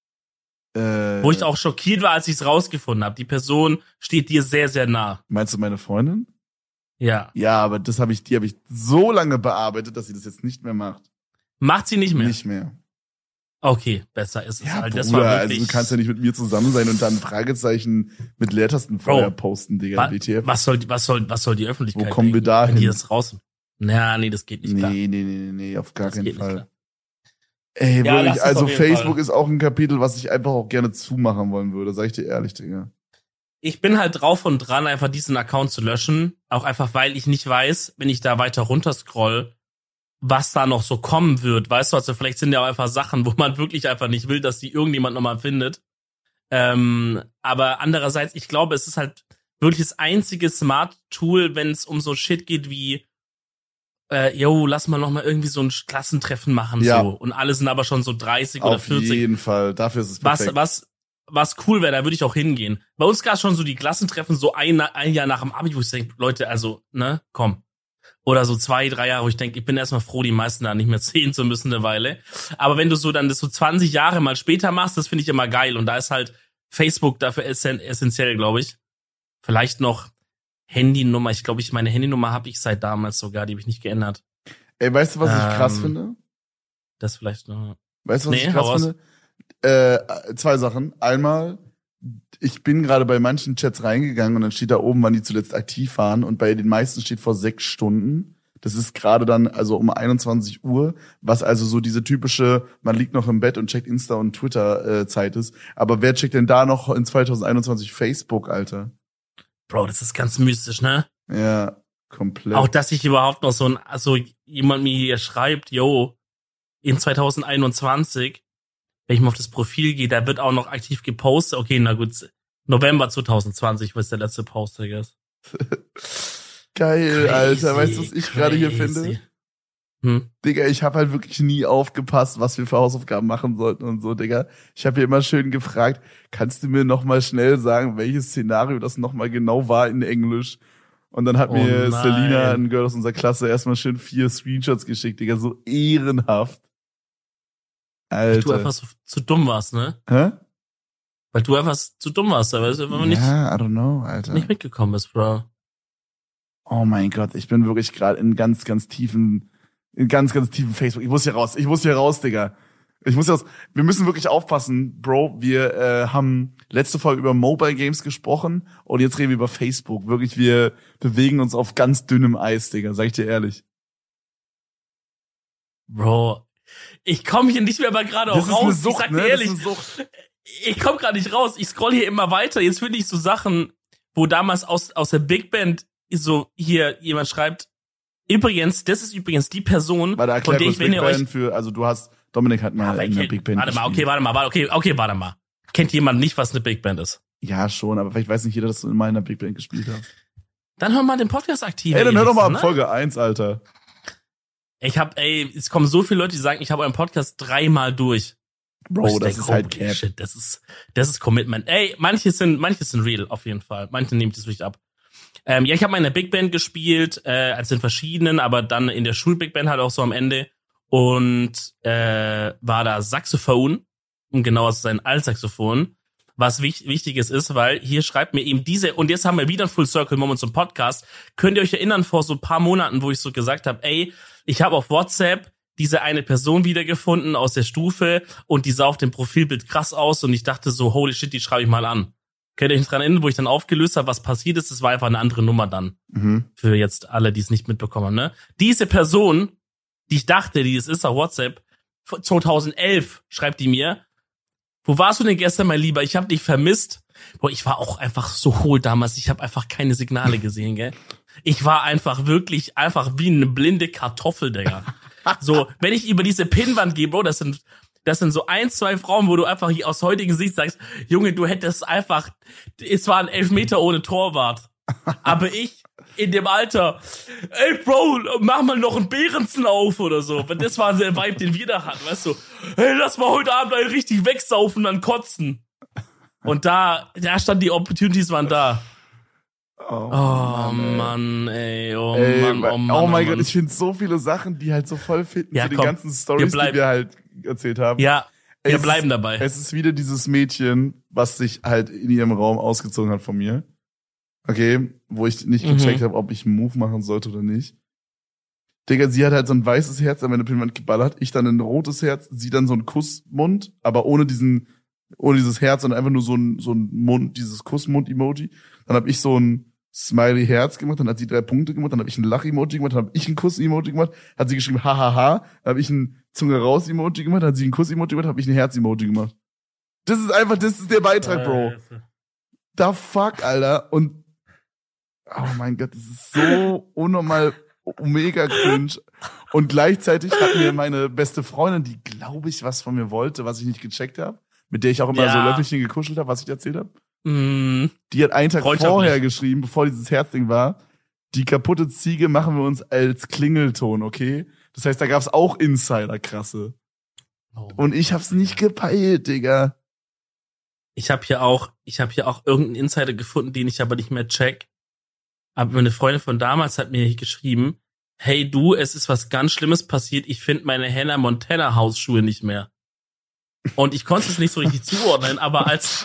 Äh, Wo ich auch schockiert war, als ich es rausgefunden habe. Die Person steht dir sehr, sehr nah. Meinst du meine Freundin? Ja. Ja, aber das habe ich, die habe ich so lange bearbeitet, dass sie das jetzt nicht mehr macht. Macht sie nicht mehr? Nicht mehr. Okay, besser ist es Ja, halt. Das Bruder, war also wirklich, du kannst ja nicht mit mir zusammen sein und dann Fragezeichen mit Leertasten vorher Bro, posten, Digga. wa, W T F. was soll, was soll, was soll die Öffentlichkeit Wo kommen wir denken, da wenn die hin? das raus? Na, nee, das geht nicht Nee, klar. nee, nee, nee, nee, auf gar Das keinen geht nicht Fall. klar. Ey, Ja, lass wirklich, es also auf jeden Facebook Fall. ist auch ein Kapitel, was ich einfach auch gerne zumachen wollen würde, sag ich dir ehrlich, Digga. Ich bin halt drauf und dran, einfach diesen Account zu löschen. Auch einfach, weil ich nicht weiß, wenn ich da weiter runter scroll, was da noch so kommen wird. Weißt du, also vielleicht sind ja auch einfach Sachen, wo man wirklich einfach nicht will, dass die irgendjemand nochmal findet. Ähm, aber andererseits, ich glaube, es ist halt wirklich das einzige Smart-Tool, wenn es um so Shit geht wie, äh, yo, lass mal nochmal irgendwie so ein Klassentreffen machen, Ja. so. Und alle sind aber schon so dreißig oder Auf vierzig. jeden Fall, dafür ist es Was, perfekt. was, was cool wäre, da würde ich auch hingehen. Bei uns gab es schon so die Klassentreffen so ein, ein Jahr nach dem Abi, wo ich denke, Leute, also, ne, komm. Oder so zwei, drei Jahre, wo ich denke, ich bin erstmal froh, die meisten da nicht mehr sehen zu müssen eine Weile. Aber wenn du so dann das so zwanzig Jahre mal später machst, das finde ich immer geil. Und da ist halt Facebook dafür essen- essentiell, glaube ich. Vielleicht noch Handynummer. Ich glaube, ich meine Handynummer habe ich seit damals sogar, die habe ich nicht geändert. Ey, weißt du, was ich krass Ähm, finde? Das vielleicht noch. Weißt du, was Nee, ich krass hau raus. finde? Äh, zwei Sachen. Einmal, ich bin gerade bei manchen Chats reingegangen und dann steht da oben, wann die zuletzt aktiv waren und bei den meisten steht vor sechs Stunden. Das ist gerade dann also um einundzwanzig Uhr, was also so diese typische, man liegt noch im Bett und checkt Insta und Twitter äh, Zeit ist. Aber wer checkt denn da noch in zwanzig einundzwanzig Facebook, Alter? Bro, das ist ganz mystisch, ne? Ja, komplett. Auch, dass sich überhaupt noch so ein, also jemand mir hier schreibt, yo, in zwanzig einundzwanzig, wenn ich mal auf das Profil gehe, da wird auch noch aktiv gepostet. Okay, na gut, November zwanzig zwanzig, was der letzte Post ist. Geil, Crazy, Alter. Weißt du, was ich gerade hier crazy. finde? Hm. Digga, ich habe halt wirklich nie aufgepasst, was wir für Hausaufgaben machen sollten und so, Digga. Ich habe hier immer schön gefragt, kannst du mir noch mal schnell sagen, welches Szenario das noch mal genau war in Englisch? Und dann hat Oh mir nein. Selina, ein Girl aus unserer Klasse, erstmal schön vier Screenshots geschickt, Digga, so ehrenhaft. Weil du Alter. einfach so, zu dumm warst, ne? Hä? Weil du einfach zu dumm warst, aber wenn man nicht, Ja, I don't know, Alter. nicht mitgekommen bist, Bro. Oh mein Gott, ich bin wirklich gerade in ganz, ganz tiefen, in ganz, ganz tiefen Facebook. Ich muss hier raus, ich muss hier raus, Digga. Ich muss hier raus. Wir müssen wirklich aufpassen, Bro. Wir äh, haben letzte Folge über Mobile Games gesprochen und jetzt reden wir über Facebook. Wirklich, wir bewegen uns auf ganz dünnem Eis, Digga, sag ich dir ehrlich. Bro, ich komme hier nicht mehr mal gerade Das auch ist eine raus. Sucht, ich sag dir ne? ehrlich, Das ist eine Sucht. ich komme gerade nicht raus. Ich scroll hier immer weiter. Jetzt finde ich so Sachen, wo damals aus aus der Big Band so hier jemand schreibt, übrigens, das ist übrigens die Person, Warte, von erklär der kurz ich, wenn Big ihr euch... Band für, also du hast, Dominik hat mal Aber in einer kennt- Big Band Warte mal, okay, gespielt. warte mal, warte, okay, okay, warte mal. Kennt jemand nicht, was eine Big Band ist? Ja, schon, aber vielleicht weiß nicht jeder, dass du in meiner Big Band gespielt hast. Dann hör mal den Podcast aktiv. Ey, dann ihr hör doch mal Wichser, ab Folge eins, Alter. Ich hab, ey, es kommen so viele Leute, die sagen, ich habe euren Podcast dreimal durch. Bro, Ich das denk, ist halt holy Cap. Shit, das ist, das ist Commitment. Ey, manche sind, manche sind real, auf jeden Fall. Manche nehmen das wirklich ab. Ähm, ja, ich habe mal in der Big Band gespielt, äh, also in verschiedenen, aber dann in der Schul-Big Band halt auch so am Ende. Und äh, war da Saxophon, um genauer zu sein, Altsaxophon. Was wich- Wichtiges ist, weil hier schreibt mir eben diese, und jetzt haben wir wieder ein Full Circle Moment zum Podcast. Könnt ihr euch erinnern, vor so ein paar Monaten, wo ich so gesagt habe, ey, ich habe auf WhatsApp diese eine Person wiedergefunden aus der Stufe und die sah auf dem Profilbild krass aus und ich dachte so, holy shit, die schreibe ich mal an. Könnt ihr euch dran erinnern, wo ich dann aufgelöst habe, was passiert ist? Das war einfach eine andere Nummer dann. Mhm. Für jetzt alle, die es nicht mitbekommen haben, ne? Diese Person, die ich dachte, die es ist auf WhatsApp, zwanzig elf schreibt die mir, wo warst du denn gestern, mein Lieber? Ich habe dich vermisst. Boah, ich war auch einfach so hohl damals. Ich habe einfach keine Signale gesehen, gell? Ich war einfach wirklich einfach wie eine blinde Kartoffel, Digga. So, wenn ich über diese Pinnwand gehe, Bro, das sind das sind so ein, zwei Frauen, wo du einfach hier aus heutigen Sicht sagst, Junge, du hättest einfach, es war ein Elfmeter ohne Torwart. Aber ich in dem Alter, ey Bro, mach mal noch einen Behrensen auf oder so. Das war der Vibe, den wir da hatten, weißt du. Hey, lass mal heute Abend einen richtig wegsaufen, dann kotzen. Und da, da stand die Opportunities waren da. Oh, Oh Mann, ey. Mann, ey, oh Ey, Mann, oh Mann. oh mein Mann. Gott, ich finde so viele Sachen, die halt so voll finden Ja, zu den komm, ganzen Stories, die bleiben- wir halt erzählt haben. Ja, Ey, wir es bleiben ist, dabei. Es ist wieder dieses Mädchen, was sich halt in ihrem Raum ausgezogen hat von mir. Okay, wo ich nicht Mhm. gecheckt habe, ob ich einen Move machen sollte oder nicht. Digga, sie hat halt so ein weißes Herz an meine Pinnwand geballert, ich dann ein rotes Herz, sie dann so ein Kussmund, aber ohne diesen, ohne dieses Herz, sondern einfach nur so ein, so ein Mund, dieses Kussmund-Emoji. Dann habe ich so ein Smiley-Herz gemacht, dann hat sie drei Punkte gemacht, dann habe ich ein Lach-Emoji gemacht, dann habe ich ein Kuss-Emoji gemacht, hat sie geschrieben, hahaha, dann habe ich ein Zunge-raus-Emoji gemacht, dann hat sie ein Kuss-Emoji gemacht, habe ich ein Herz-Emoji gemacht. Das ist einfach, das ist der Beitrag, Bro. Da fuck, Alter. Und, oh mein Gott, das ist so unnormal mega cringe. Und gleichzeitig hat mir meine beste Freundin, die, glaube ich, was von mir wollte, was ich nicht gecheckt habe, mit der ich auch immer Ja. so Löffelchen gekuschelt habe, was ich erzählt habe, Mm, die hat einen Tag Freundschaftlich. vorher geschrieben, bevor dieses Herzding war, die kaputte Ziege machen wir uns als Klingelton, okay? Das heißt, da gab's auch Insider-Krasse. oh. Und ich hab's nicht gepeilt, Digga. Ich habe hier auch, ich habe hier auch irgendeinen Insider gefunden, den ich aber nicht mehr check. Aber meine Freundin von damals hat mir hier geschrieben, hey du, es ist was ganz Schlimmes passiert, ich finde meine Hannah Montana Hausschuhe nicht mehr. Und ich konnte es nicht so richtig zuordnen, aber als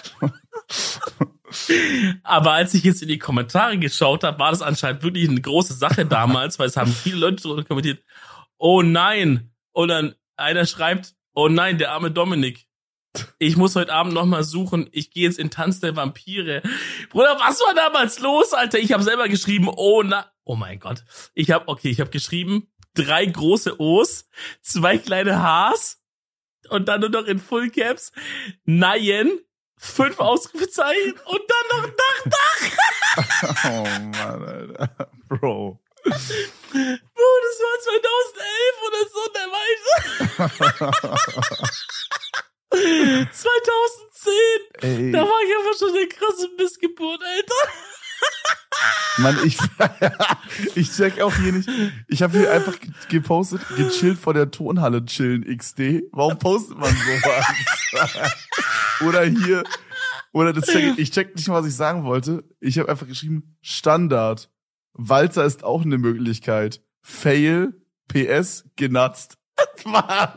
aber als ich jetzt in die Kommentare geschaut habe, war das anscheinend wirklich eine große Sache damals, weil es haben viele Leute drunter kommentiert. oh nein. Und dann einer schreibt, oh nein, der arme Dominik. Ich muss heute Abend nochmal suchen. Ich gehe jetzt in Tanz der Vampire. Bruder, was war damals los, Alter? Ich habe selber geschrieben, oh na, oh mein Gott. Ich habe, okay, ich habe geschrieben, drei große O's, zwei kleine H's und dann nur noch in Full Caps, nein, fünf Ausrufezeichen und dann noch Dach, Dach. Oh Mann, Alter. Bro. Bro, das war zweitausendelf oder so, der weiß. zweitausendzehn. Ey. Da war ich einfach schon eine krasse Missgeburt, Alter. Mann, ich, ich check auch hier nicht. Ich habe hier einfach gepostet, gechillt vor der Tonhalle chillen X D. Warum postet man sowas? Oder hier, oder das check, ich check nicht mal, was ich sagen wollte. Ich habe einfach geschrieben, Standard. Walzer ist auch eine Möglichkeit. Fail, P S, genutzt. Was?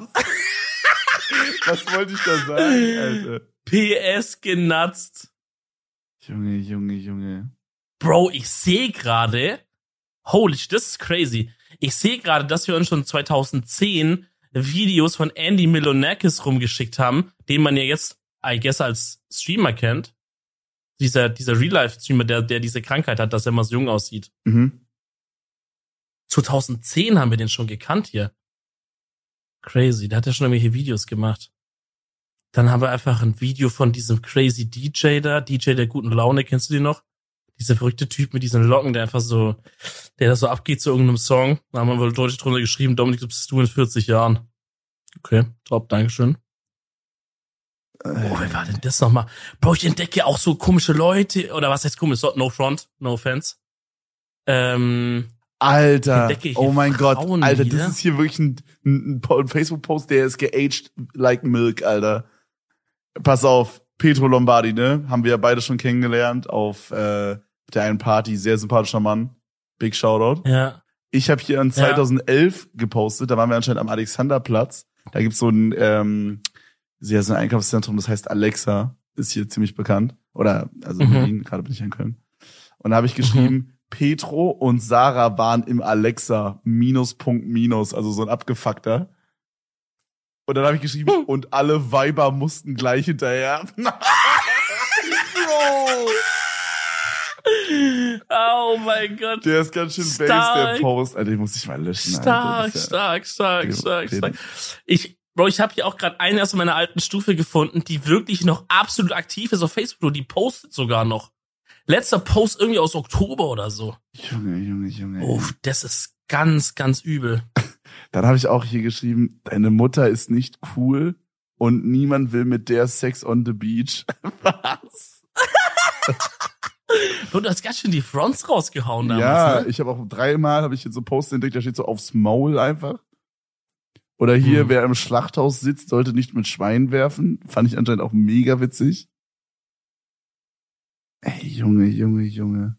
Was wollte ich da sagen, Alter? P S genutzt. Junge, Junge, Junge. Bro, ich sehe gerade, holy shit, das ist crazy. Ich sehe gerade, dass wir uns schon zweitausendzehn Videos von Andy Milonakis rumgeschickt haben, den man ja jetzt, I guess, als Streamer kennt. Dieser, dieser Real-Life-Streamer, der, der diese Krankheit hat, dass er immer so jung aussieht. Mhm. zweitausendzehn haben wir den schon gekannt hier. Crazy, der hat ja schon irgendwelche Videos gemacht. Dann haben wir einfach ein Video von diesem crazy D J da, D J der guten Laune, kennst du den noch? Dieser verrückte Typ mit diesen Locken, der einfach so, der da so abgeht zu irgendeinem Song. Da haben wir wohl deutlich drunter geschrieben, Dominik, du bist du in vierzig Jahren. Okay, top, dankeschön. Oh, wer war denn das nochmal? Bro, ich entdecke auch so komische Leute, oder was heißt komisch? No front, no offense. Ähm, Alter, oh mein Frauen Gott, Alter, wieder? das ist hier wirklich ein, ein, ein Facebook-Post, der ist geaged like milk, Alter. Pass auf, Petro Lombardi, ne? Haben wir ja beide schon kennengelernt auf äh, der einen Party, sehr sympathischer Mann. Big Shoutout. Ja. Ich habe hier in zweitausendelf ja. gepostet, da waren wir anscheinend am Alexanderplatz. Da gibt's so ein, ähm, sehr so ein Einkaufszentrum, das heißt Alexa, ist hier ziemlich bekannt. Oder, also in Mhm. Berlin, gerade bin ich in Köln. Und da habe ich geschrieben, Mhm. Petro und Sarah waren im Alexa, Minus, Punkt, Minus, also so ein abgefuckter. Und dann habe ich geschrieben, Hm. und alle Weiber mussten gleich hinterher. Bro! Oh mein Gott. Der ist ganz schön Stark. base, der Post. Alter, ich muss dich mal löschen. Stark, Alter. Das ist ja- stark, stark, Den- stark, den- stark. Ich, Bro, ich habe hier auch gerade eine aus meiner alten Stufe gefunden, die wirklich noch absolut aktiv ist auf Facebook. Die postet sogar noch. Letzter Post irgendwie aus Oktober oder so. Junge, Junge, Junge. Oh, das ist ganz, ganz übel. Dann habe ich auch hier geschrieben, deine Mutter ist nicht cool und niemand will mit der Sex on the Beach. Was? Bro, du hast ganz schön die Fronts rausgehauen damals, Ja, ne? ich habe auch dreimal, habe ich jetzt so Post entdeckt, da steht so aufs Maul einfach. Oder hier, Hm. wer im Schlachthaus sitzt, sollte nicht mit Schwein werfen. Fand ich anscheinend auch mega witzig. Ey, Junge, Junge, Junge.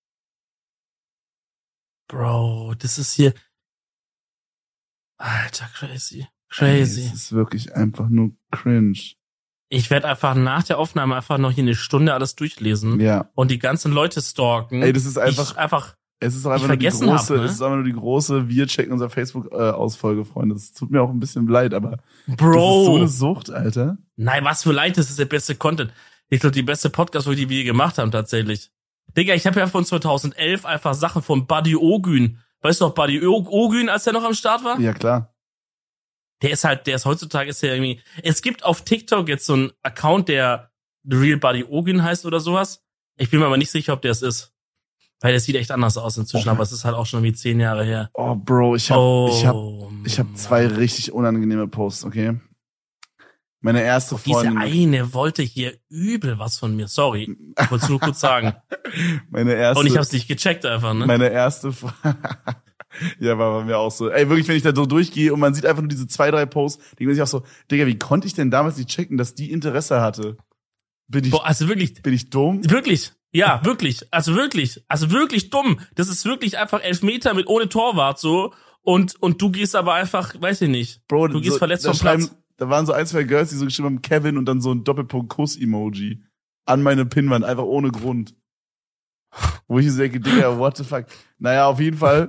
Bro, das ist hier... Alter, crazy. Ey, Crazy. es ist wirklich einfach nur cringe. Ich werde einfach nach der Aufnahme einfach noch hier eine Stunde alles durchlesen Ja. und die ganzen Leute stalken. Ey, das ist einfach, Ich einfach es ist auch ich einfach nur die vergessen große, hab, ne? es ist einfach nur die große, wir checken unser Facebook-Ausfolge, Freunde. Das tut mir auch ein bisschen leid, aber Bro. das ist so eine Sucht, Alter. Nein, was für Leid, das ist der beste Content. Ich glaube, die beste Podcast-Folge, die wir je gemacht haben, tatsächlich. Digga, ich habe ja von zweitausendelf einfach Sachen von Buddy Ogün. Weißt du noch, Buddy O- Ogün, als der noch am Start war? Ja, klar. Der ist halt, der ist heutzutage, ist ja irgendwie, es gibt auf TikTok jetzt so einen Account, der The Real Buddy Ogün heißt oder sowas. Ich bin mir aber nicht sicher, ob der es ist. Weil der sieht echt anders aus inzwischen, Oh. aber es ist halt auch schon wie zehn Jahre her. Oh, Bro, ich hab, oh, ich hab, ich hab zwei Mann. richtig unangenehme Posts, okay? Meine erste Diese Freundin, eine wollte hier übel was von mir, sorry. Ich wollte es nur kurz sagen. meine erste, Und ich hab's nicht gecheckt einfach, ne? meine erste, Fre- ja, war bei mir auch so. Ey, wirklich, wenn ich da so durchgehe und man sieht einfach nur diese zwei, drei Posts, denkt man sich auch so, Digga, wie konnte ich denn damals nicht checken, dass die Interesse hatte? Bin ich, Boah, also wirklich, bin ich dumm? wirklich, ja, wirklich, also wirklich, also wirklich dumm. Das ist wirklich einfach Elfmeter mit ohne Torwart so und und du gehst aber einfach, weiß ich nicht, Bro, du gehst so, verletzt da vom Platz. schreiben- Da waren so ein, zwei Girls, die so geschrieben haben, Kevin und dann so ein Doppelpunkt Kuss-Emoji. An meine Pinnwand, einfach ohne Grund. Wo ich so denke, Digga, what the fuck. Naja, auf jeden Fall,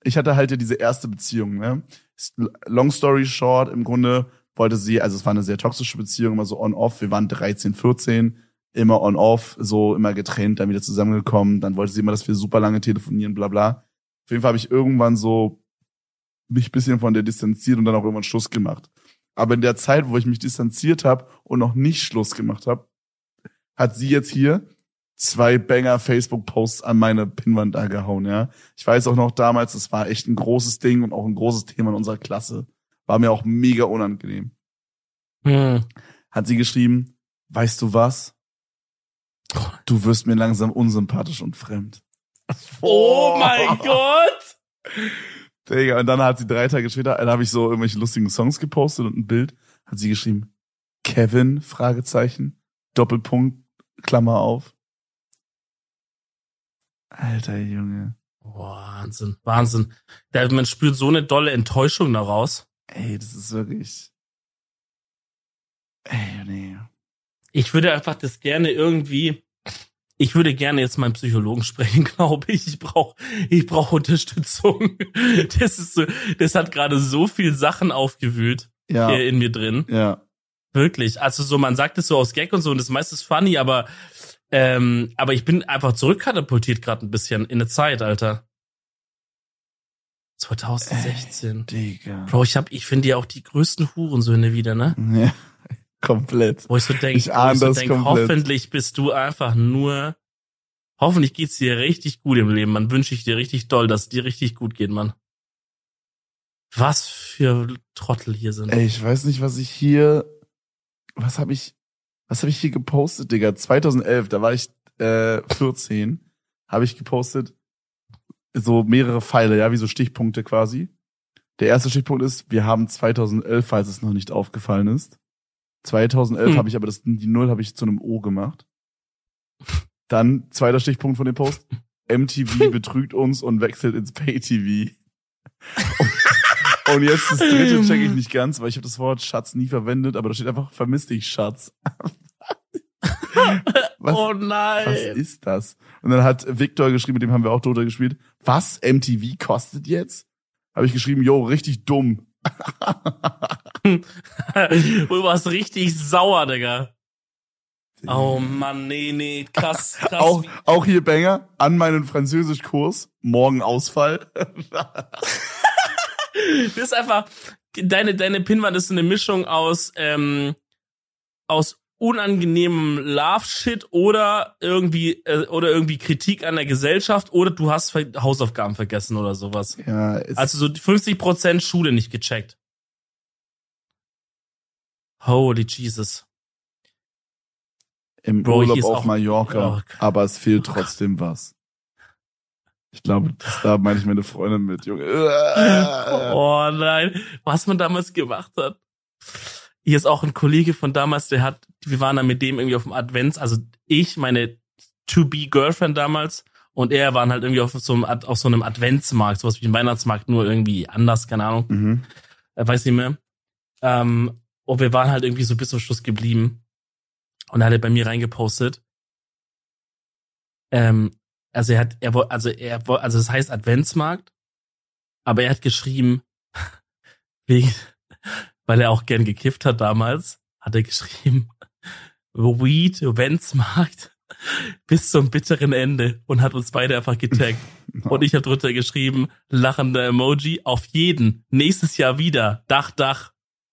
ich hatte halt ja diese erste Beziehung, ne? Long story short, im Grunde wollte sie, also es war eine sehr toxische Beziehung, immer so on-off. Wir waren dreizehn, vierzehn, immer on-off, so immer getrennt, dann wieder zusammengekommen. Dann wollte sie immer, dass wir super lange telefonieren, bla bla. Auf jeden Fall habe ich irgendwann so mich ein bisschen von der distanziert und dann auch irgendwann Schluss gemacht. Aber in der Zeit, wo ich mich distanziert habe und noch nicht Schluss gemacht habe, hat sie jetzt hier zwei Banger Facebook-Posts an meine Pinnwand da gehauen, ja. Ich weiß auch noch damals, das war echt ein großes Ding und auch ein großes Thema in unserer Klasse. War mir auch mega unangenehm. Hm. Hat sie geschrieben, weißt du was? Du wirst mir langsam unsympathisch und fremd. Oh mein Gott! Digga, und dann hat sie drei Tage später, dann habe ich so irgendwelche lustigen Songs gepostet und ein Bild, hat sie geschrieben, Kevin, Fragezeichen, Doppelpunkt, Klammer auf. Alter Junge. Wahnsinn, Wahnsinn. Da, man spürt so eine dolle Enttäuschung daraus. Ey, das ist wirklich... Ey, nee. Ich würde einfach das gerne irgendwie... Ich würde gerne jetzt meinen Psychologen sprechen, glaube ich. Ich brauche ich brauch Unterstützung. Das ist so, das hat gerade so viel Sachen aufgewühlt Ja. äh, in mir drin. Ja. Wirklich. Also so, man sagt es so aus Gag und so und das meiste ist funny, aber ähm, aber ich bin einfach zurückkatapultiert gerade ein bisschen in der Zeit, Alter. zwanzig sechzehn. Ey, Digga. Bro, ich hab, ich finde ja auch die größten Hurensöhne wieder, ne? Ja, komplett. Wo ich so denke, Ich ahne so das denk, komplett. hoffentlich bist du einfach nur, hoffentlich geht's dir richtig gut im Leben, man. Wünsche ich dir richtig doll, dass es dir richtig gut geht, Mann. Was für Trottel hier sind. Ey, ich weiß nicht, was ich hier, was habe ich, was habe ich hier gepostet, Digga? zweitausendelf, da war ich äh, vierzehn, habe ich gepostet, so mehrere Pfeile, ja, wie so Stichpunkte quasi. Der erste Stichpunkt ist, wir haben zweitausendelf, falls es noch nicht aufgefallen ist. zweitausendelf Hm. habe ich aber das, die Null habe ich zu einem O gemacht. Dann, zweiter Stichpunkt von dem Post, M T V betrügt uns und wechselt ins Pay-T V. Und, und jetzt das dritte check ich nicht ganz, weil ich habe das Wort Schatz nie verwendet, aber da steht einfach, vermisst dich, Schatz. Was, Oh nein. was ist das? Und dann hat Victor geschrieben, mit dem haben wir auch Dota gespielt, was, M T V kostet jetzt? Habe ich geschrieben, yo, richtig dumm. Du warst richtig sauer, Digga. Oh Mann, nee, nee, krass, krass. Auch, auch hier Banger, an meinen Französischkurs, morgen Ausfall. Das ist einfach, deine, deine Pinnwand ist so eine Mischung aus, ähm, aus unangenehmem Love-Shit oder irgendwie, äh, oder irgendwie Kritik an der Gesellschaft oder du hast Ver- Hausaufgaben vergessen oder sowas. Ja, es, Also so fünfzig Prozent Schule nicht gecheckt. Holy Jesus. im Bro, hier Urlaub ist auf auch- Mallorca, Oh Gott. aber es fehlt trotzdem was. Ich glaube, das, da meine ich meine Freundin mit, Junge. Oh nein, was man damals gemacht hat. Hier ist auch ein Kollege von damals, der hat, wir waren da mit dem irgendwie auf dem Advents, also ich, meine To-Be-Girlfriend damals und er waren halt irgendwie auf so einem, Ad- auf so einem Adventsmarkt, sowas wie ein Weihnachtsmarkt, nur irgendwie anders, keine Ahnung, Mhm. äh, weiß nicht mehr. Ähm, und wir waren halt irgendwie so bis zum Schluss geblieben und er hat er bei mir reingepostet. Ähm, also er hat, er woll- also er, woll- also es heißt Adventsmarkt, aber er hat geschrieben, wegen, weil er auch gern gekifft hat damals, hat er geschrieben, Weed, Eventsmarkt, bis zum bitteren Ende und hat uns beide einfach getaggt. Und ich habe drunter geschrieben, lachender Emoji, auf jeden, nächstes Jahr wieder, Dach, Dach.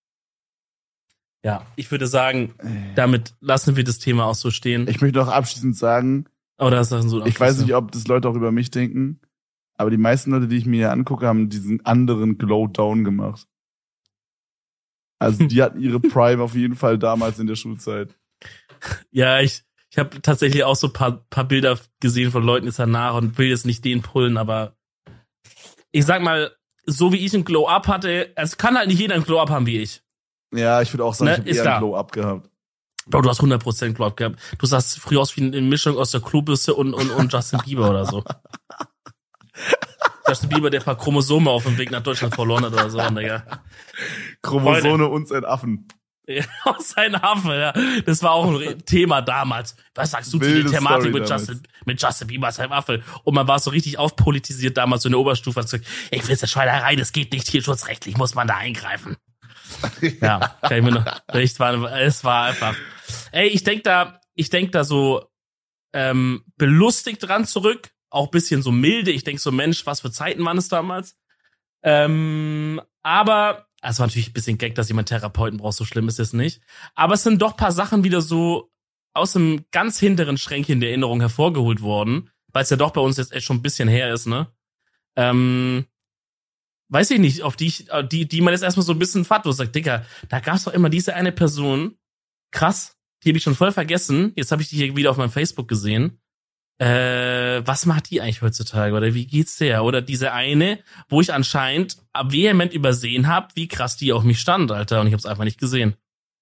Ja, ich würde sagen, damit lassen wir das Thema auch so stehen. Ich möchte noch abschließend sagen, Oder ist das so? ich weiß nicht, ob das Leute auch über mich denken, aber die meisten Leute, die ich mir hier angucke, haben diesen anderen Glow Down gemacht. Also die hatten ihre Prime auf jeden Fall damals in der Schulzeit. Ja, ich, ich habe tatsächlich auch so ein paar, paar Bilder gesehen von Leuten jetzt danach und will jetzt nicht den pullen, aber ich sag mal, so wie ich einen Glow-Up hatte, es kann halt nicht jeder einen Glow-Up haben wie ich. Ja, ich würde auch sagen, Ne, ich habe ist eher klar. einen Glow-Up gehabt. Bro, du hast hundert Prozent Glow-Up gehabt. Du sahst früher aus wie eine Mischung aus der Klobürste und, und, und Justin Bieber oder so. Justin Bieber, der ein paar Chromosome auf dem Weg nach Deutschland verloren hat oder so, Digga. Chromosome und ein Affen. Aus seinem Affe, ja. Das war auch ein Thema damals. Was sagst du Wilde zu der Thematik Story mit Justin, mit Justin Bieber, seinem Affe? Und man war so richtig aufpolitisiert damals so in der Oberstufe. Hat gesagt, ich will jetzt eine Schweinerei, das geht nicht, tierschutzrechtlich muss man da eingreifen. Ja, kann ich mir noch, echt war, es war einfach, ey, ich denk da, ich denk da so, ähm, belustigt dran zurück, auch bisschen so milde. Ich denk so, Mensch, was für Zeiten waren es damals? Ähm, aber, es war natürlich ein bisschen Gag, dass jemand Therapeuten braucht, so schlimm ist es nicht. Aber es sind doch paar Sachen wieder so aus dem ganz hinteren Schränkchen der Erinnerung hervorgeholt worden, weil es ja doch bei uns jetzt echt schon ein bisschen her ist, ne? Ähm, weiß ich nicht, auf die ich, die, die man jetzt erstmal so ein bisschen fahrtlos sagt, Digga, da gab's doch immer diese eine Person, krass, die habe ich schon voll vergessen, jetzt habe ich die hier wieder auf meinem Facebook gesehen. Äh, was macht die eigentlich heutzutage? Oder wie geht's der? Oder diese eine, wo ich anscheinend vehement übersehen habe, wie krass die auf mich stand, Alter. Und ich hab's einfach nicht gesehen.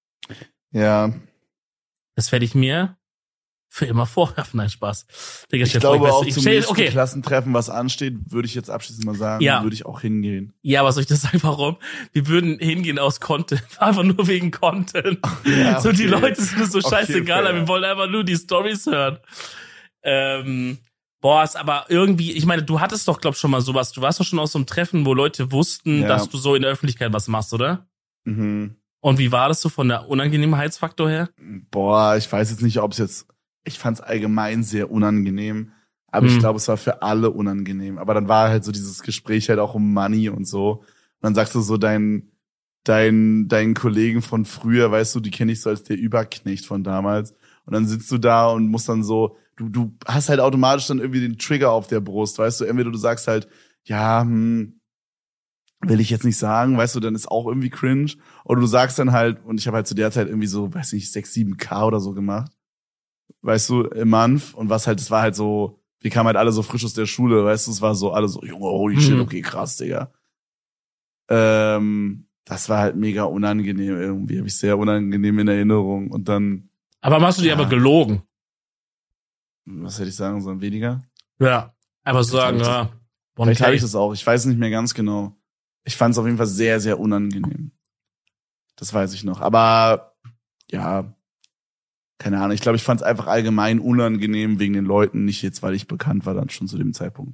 Ja. Das werde ich mir für immer vorwerfen. Nein, Spaß. Digga, Ich glaube ich auch ich zum stell, nächsten okay. Klassentreffen, was ansteht, würde ich jetzt abschließend mal sagen, Ja. würde ich auch hingehen. Ja, was soll ich das sagen? Warum? Wir würden hingehen aus Content. Einfach nur wegen Content. Ja, okay. So, die Leute sind uns so Okay, scheißegal, fair. wir wollen einfach nur die Storys hören. Ähm, boah, ist aber irgendwie, ich meine, du hattest doch, glaub schon mal sowas, du warst doch schon aus so einem Treffen, wo Leute wussten, Ja. dass du so in der Öffentlichkeit was machst, oder? Mhm. Und wie war das so von der Unangenehmheitsfaktor her? Boah, ich weiß jetzt nicht, ob es jetzt, ich fand es allgemein sehr unangenehm, aber Hm. ich glaube, es war für alle unangenehm. Aber dann war halt so dieses Gespräch halt auch um Money und so. Und dann sagst du so deinen, deinen, deinen Kollegen von früher, weißt du, die kenne ich so als der Überknecht von damals. Und dann sitzt du da und musst dann so, du, du hast halt automatisch dann irgendwie den Trigger auf der Brust, weißt du, entweder du sagst halt, ja, hm, will ich jetzt nicht sagen, weißt du, dann ist auch irgendwie cringe. Oder du sagst dann halt, und ich habe halt zu der Zeit irgendwie so, weiß nicht, sechs, sieben K oder so gemacht, weißt du, im Month. Und was halt, das war halt so, wir kamen halt alle so frisch aus der Schule, weißt du, es war so alle so, Junge, holy shit, Mhm. okay, krass, Digga. Ähm, das war halt mega unangenehm irgendwie, habe ich sehr unangenehm in Erinnerung. Und dann, Aber hast du dir Ja. aber gelogen? was hätte ich sagen sollen, weniger? Ja. Einfach so sagen, Vielleicht ja. habe One Vielleicht habe ich K. das auch, ich weiß nicht mehr ganz genau. Ich fand es auf jeden Fall sehr, sehr unangenehm. Das weiß ich noch. Aber ja, keine Ahnung. Ich glaube, ich fand es einfach allgemein unangenehm wegen den Leuten, nicht jetzt, weil ich bekannt war dann schon zu dem Zeitpunkt.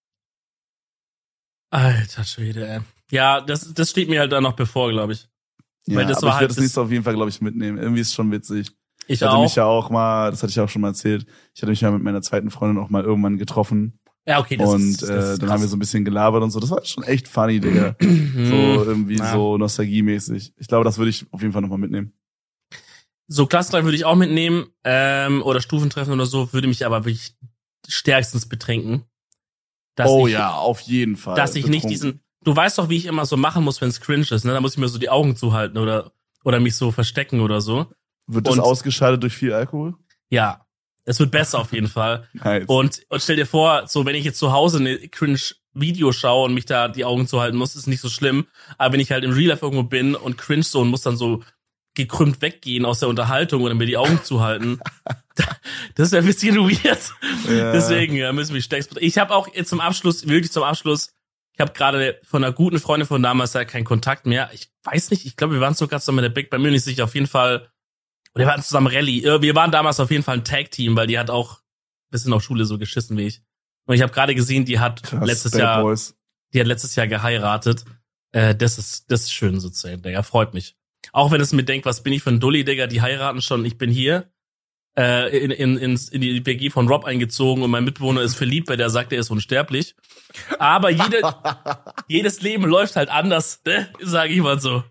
Alter Schwede, ey. Ja, das, das steht mir halt da noch bevor, glaube ich. Ja, Weil das aber war ich halt werde das das- nächste auf jeden Fall, glaube ich, mitnehmen. Irgendwie ist es schon witzig. Ich Ich hatte mich auch. ja auch mal, das hatte ich auch schon mal erzählt, ich hatte mich ja mit meiner zweiten Freundin auch mal irgendwann getroffen. Ja, okay, das und ist, das äh, ist dann krass. haben wir so ein bisschen gelabert und so. Das war schon echt funny, Digga. Mhm. So irgendwie Ja. so nostalgiemäßig. Ich glaube, das würde ich auf jeden Fall nochmal mitnehmen. So Klassentreffen würde ich auch mitnehmen, ähm, oder Stufentreffen oder so, würde mich aber wirklich stärkstens betrinken. Dass oh ich, ja, auf jeden Fall. dass ich nicht Betrunken. diesen, du weißt doch, wie ich immer so machen muss, wenn es cringe ist, ne? Da muss ich mir so die Augen zuhalten oder, oder mich so verstecken oder so. Wird das und- ausgeschaltet durch viel Alkohol? Ja. Es wird besser auf jeden Fall. Nice. Und, und stell dir vor, so wenn ich jetzt zu Hause eine cringe Video schaue und mich da die Augen zuhalten muss, ist nicht so schlimm. Aber wenn ich halt im Real Life irgendwo bin und cringe so und muss dann so gekrümmt weggehen aus der Unterhaltung oder mir die Augen zuhalten, das wäre ein bisschen weird. Ja. Deswegen ja, müssen wir stärkst betrinken. Ich habe auch jetzt zum Abschluss, wirklich zum Abschluss, ich habe gerade von einer guten Freundin von damals ja keinen Kontakt mehr. Ich weiß nicht, ich glaube, wir waren sogar zusammen mit der Big, bei mir nicht sicher, auf jeden Fall. Oder wir waren zusammen Rallye. Wir waren damals auf jeden Fall ein Tag-Team, weil die hat auch ein bisschen auf Schule so geschissen wie ich. Und ich habe gerade gesehen, die hat Krass, letztes Bad Jahr, Boys. die hat letztes Jahr geheiratet. Äh, das ist, das ist schön so zu sehen, Digga. Freut mich. Auch wenn es mir denkt, was bin ich für ein Dulli, Digga, die heiraten schon, ich bin hier äh, in, in, ins, in die W G von Rob eingezogen und mein Mitbewohner ist verliebt, weil der sagt, er ist unsterblich. Aber jede, jedes Leben läuft halt anders, ne? Sag ich mal so.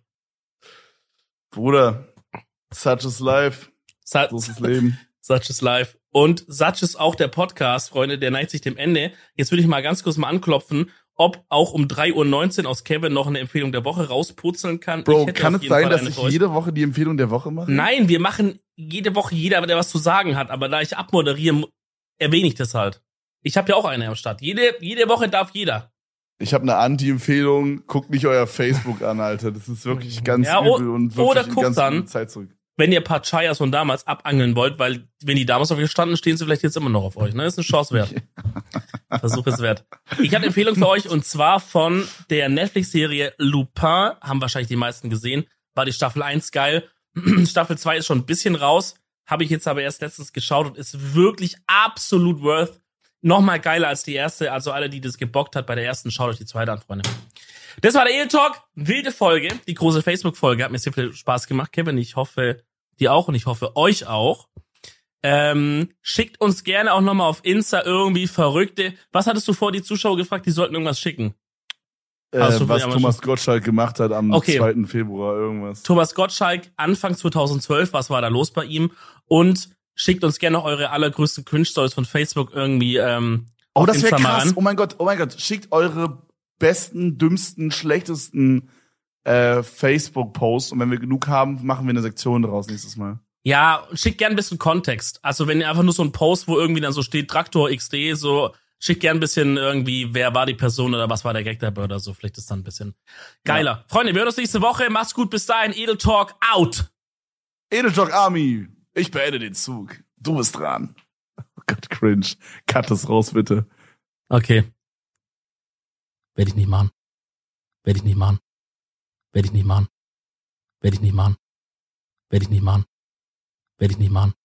Bruder, such is life. Sa- So ist das Leben. Such is life. Und such is auch der Podcast, Freunde, der neigt sich dem Ende. Jetzt würde ich mal ganz kurz mal anklopfen, ob auch um drei Uhr neunzehn aus Kevin noch eine Empfehlung der Woche rausputzeln kann. Bro, Ich hätte kann auf es jeden sein, Fall dass eine ich für euch. jede Woche die Empfehlung der Woche mache? Nein, wir machen jede Woche jeder, der was zu sagen hat. Aber da ich abmoderiere, mu- erwähne ich das halt. Ich habe ja auch eine am Start. Jede, jede Woche darf jeder. Ich habe eine Anti-Empfehlung. Guckt nicht euer Facebook an, Alter. Das ist wirklich ganz Ja, o- übel und wirklich oder in guckt ganz dann. üble Zeit zurück. Wenn ihr Pachayas von damals abangeln wollt, weil wenn die damals auf euch standen, stehen sie vielleicht jetzt immer noch auf euch. Ne, ist eine Chance wert. Versuch es wert. Ich habe eine Empfehlung für euch und zwar von der Netflix-Serie Lupin. Haben wahrscheinlich die meisten gesehen. War die Staffel eins geil. Staffel zwei ist schon ein bisschen raus. Habe ich jetzt aber erst letztens geschaut und ist wirklich absolut worth. Nochmal geiler als die erste. Also alle, die das gebockt hat bei der ersten, schaut euch die zweite an, Freunde. Das war der Edel Talk. Wilde Folge. Die große Facebook-Folge. Hat mir sehr viel Spaß gemacht, Kevin. Ich hoffe, dir auch und ich hoffe, euch auch. Ähm, schickt uns gerne auch nochmal auf Insta irgendwie Verrückte. Was hattest du vor, die Zuschauer gefragt? Die sollten irgendwas schicken. Äh, was Thomas schon? Gottschalk gemacht hat am okay. zweiten Februar, irgendwas. Thomas Gottschalk, Anfang zweitausendzwölf, was war da los bei ihm? Und schickt uns gerne eure allergrößten Cringe-Stories von Facebook irgendwie ähm, oh, das wäre krass. An. Oh mein Gott, oh mein Gott. Schickt eure besten, dümmsten, schlechtesten äh, Facebook-Posts und wenn wir genug haben, machen wir eine Sektion daraus nächstes Mal. Ja, und schickt gerne ein bisschen Kontext. Also wenn ihr einfach nur so ein Post, wo irgendwie dann so steht Traktor X D, so schickt gerne ein bisschen irgendwie, wer war die Person oder was war der Gag dabei oder so. Vielleicht ist dann ein bisschen geiler. Ja. Freunde, wir hören uns nächste Woche. Macht's gut, bis dahin. Edel Talk out. Edel Talk Army. Ich beende den Zug. Du bist dran. Oh Gott, cringe. Cut das raus, bitte. Okay. Werde ich nicht machen. Werde ich nicht machen. Werde ich nicht machen. Werde ich nicht machen. Werde ich nicht machen. Werde ich nicht machen.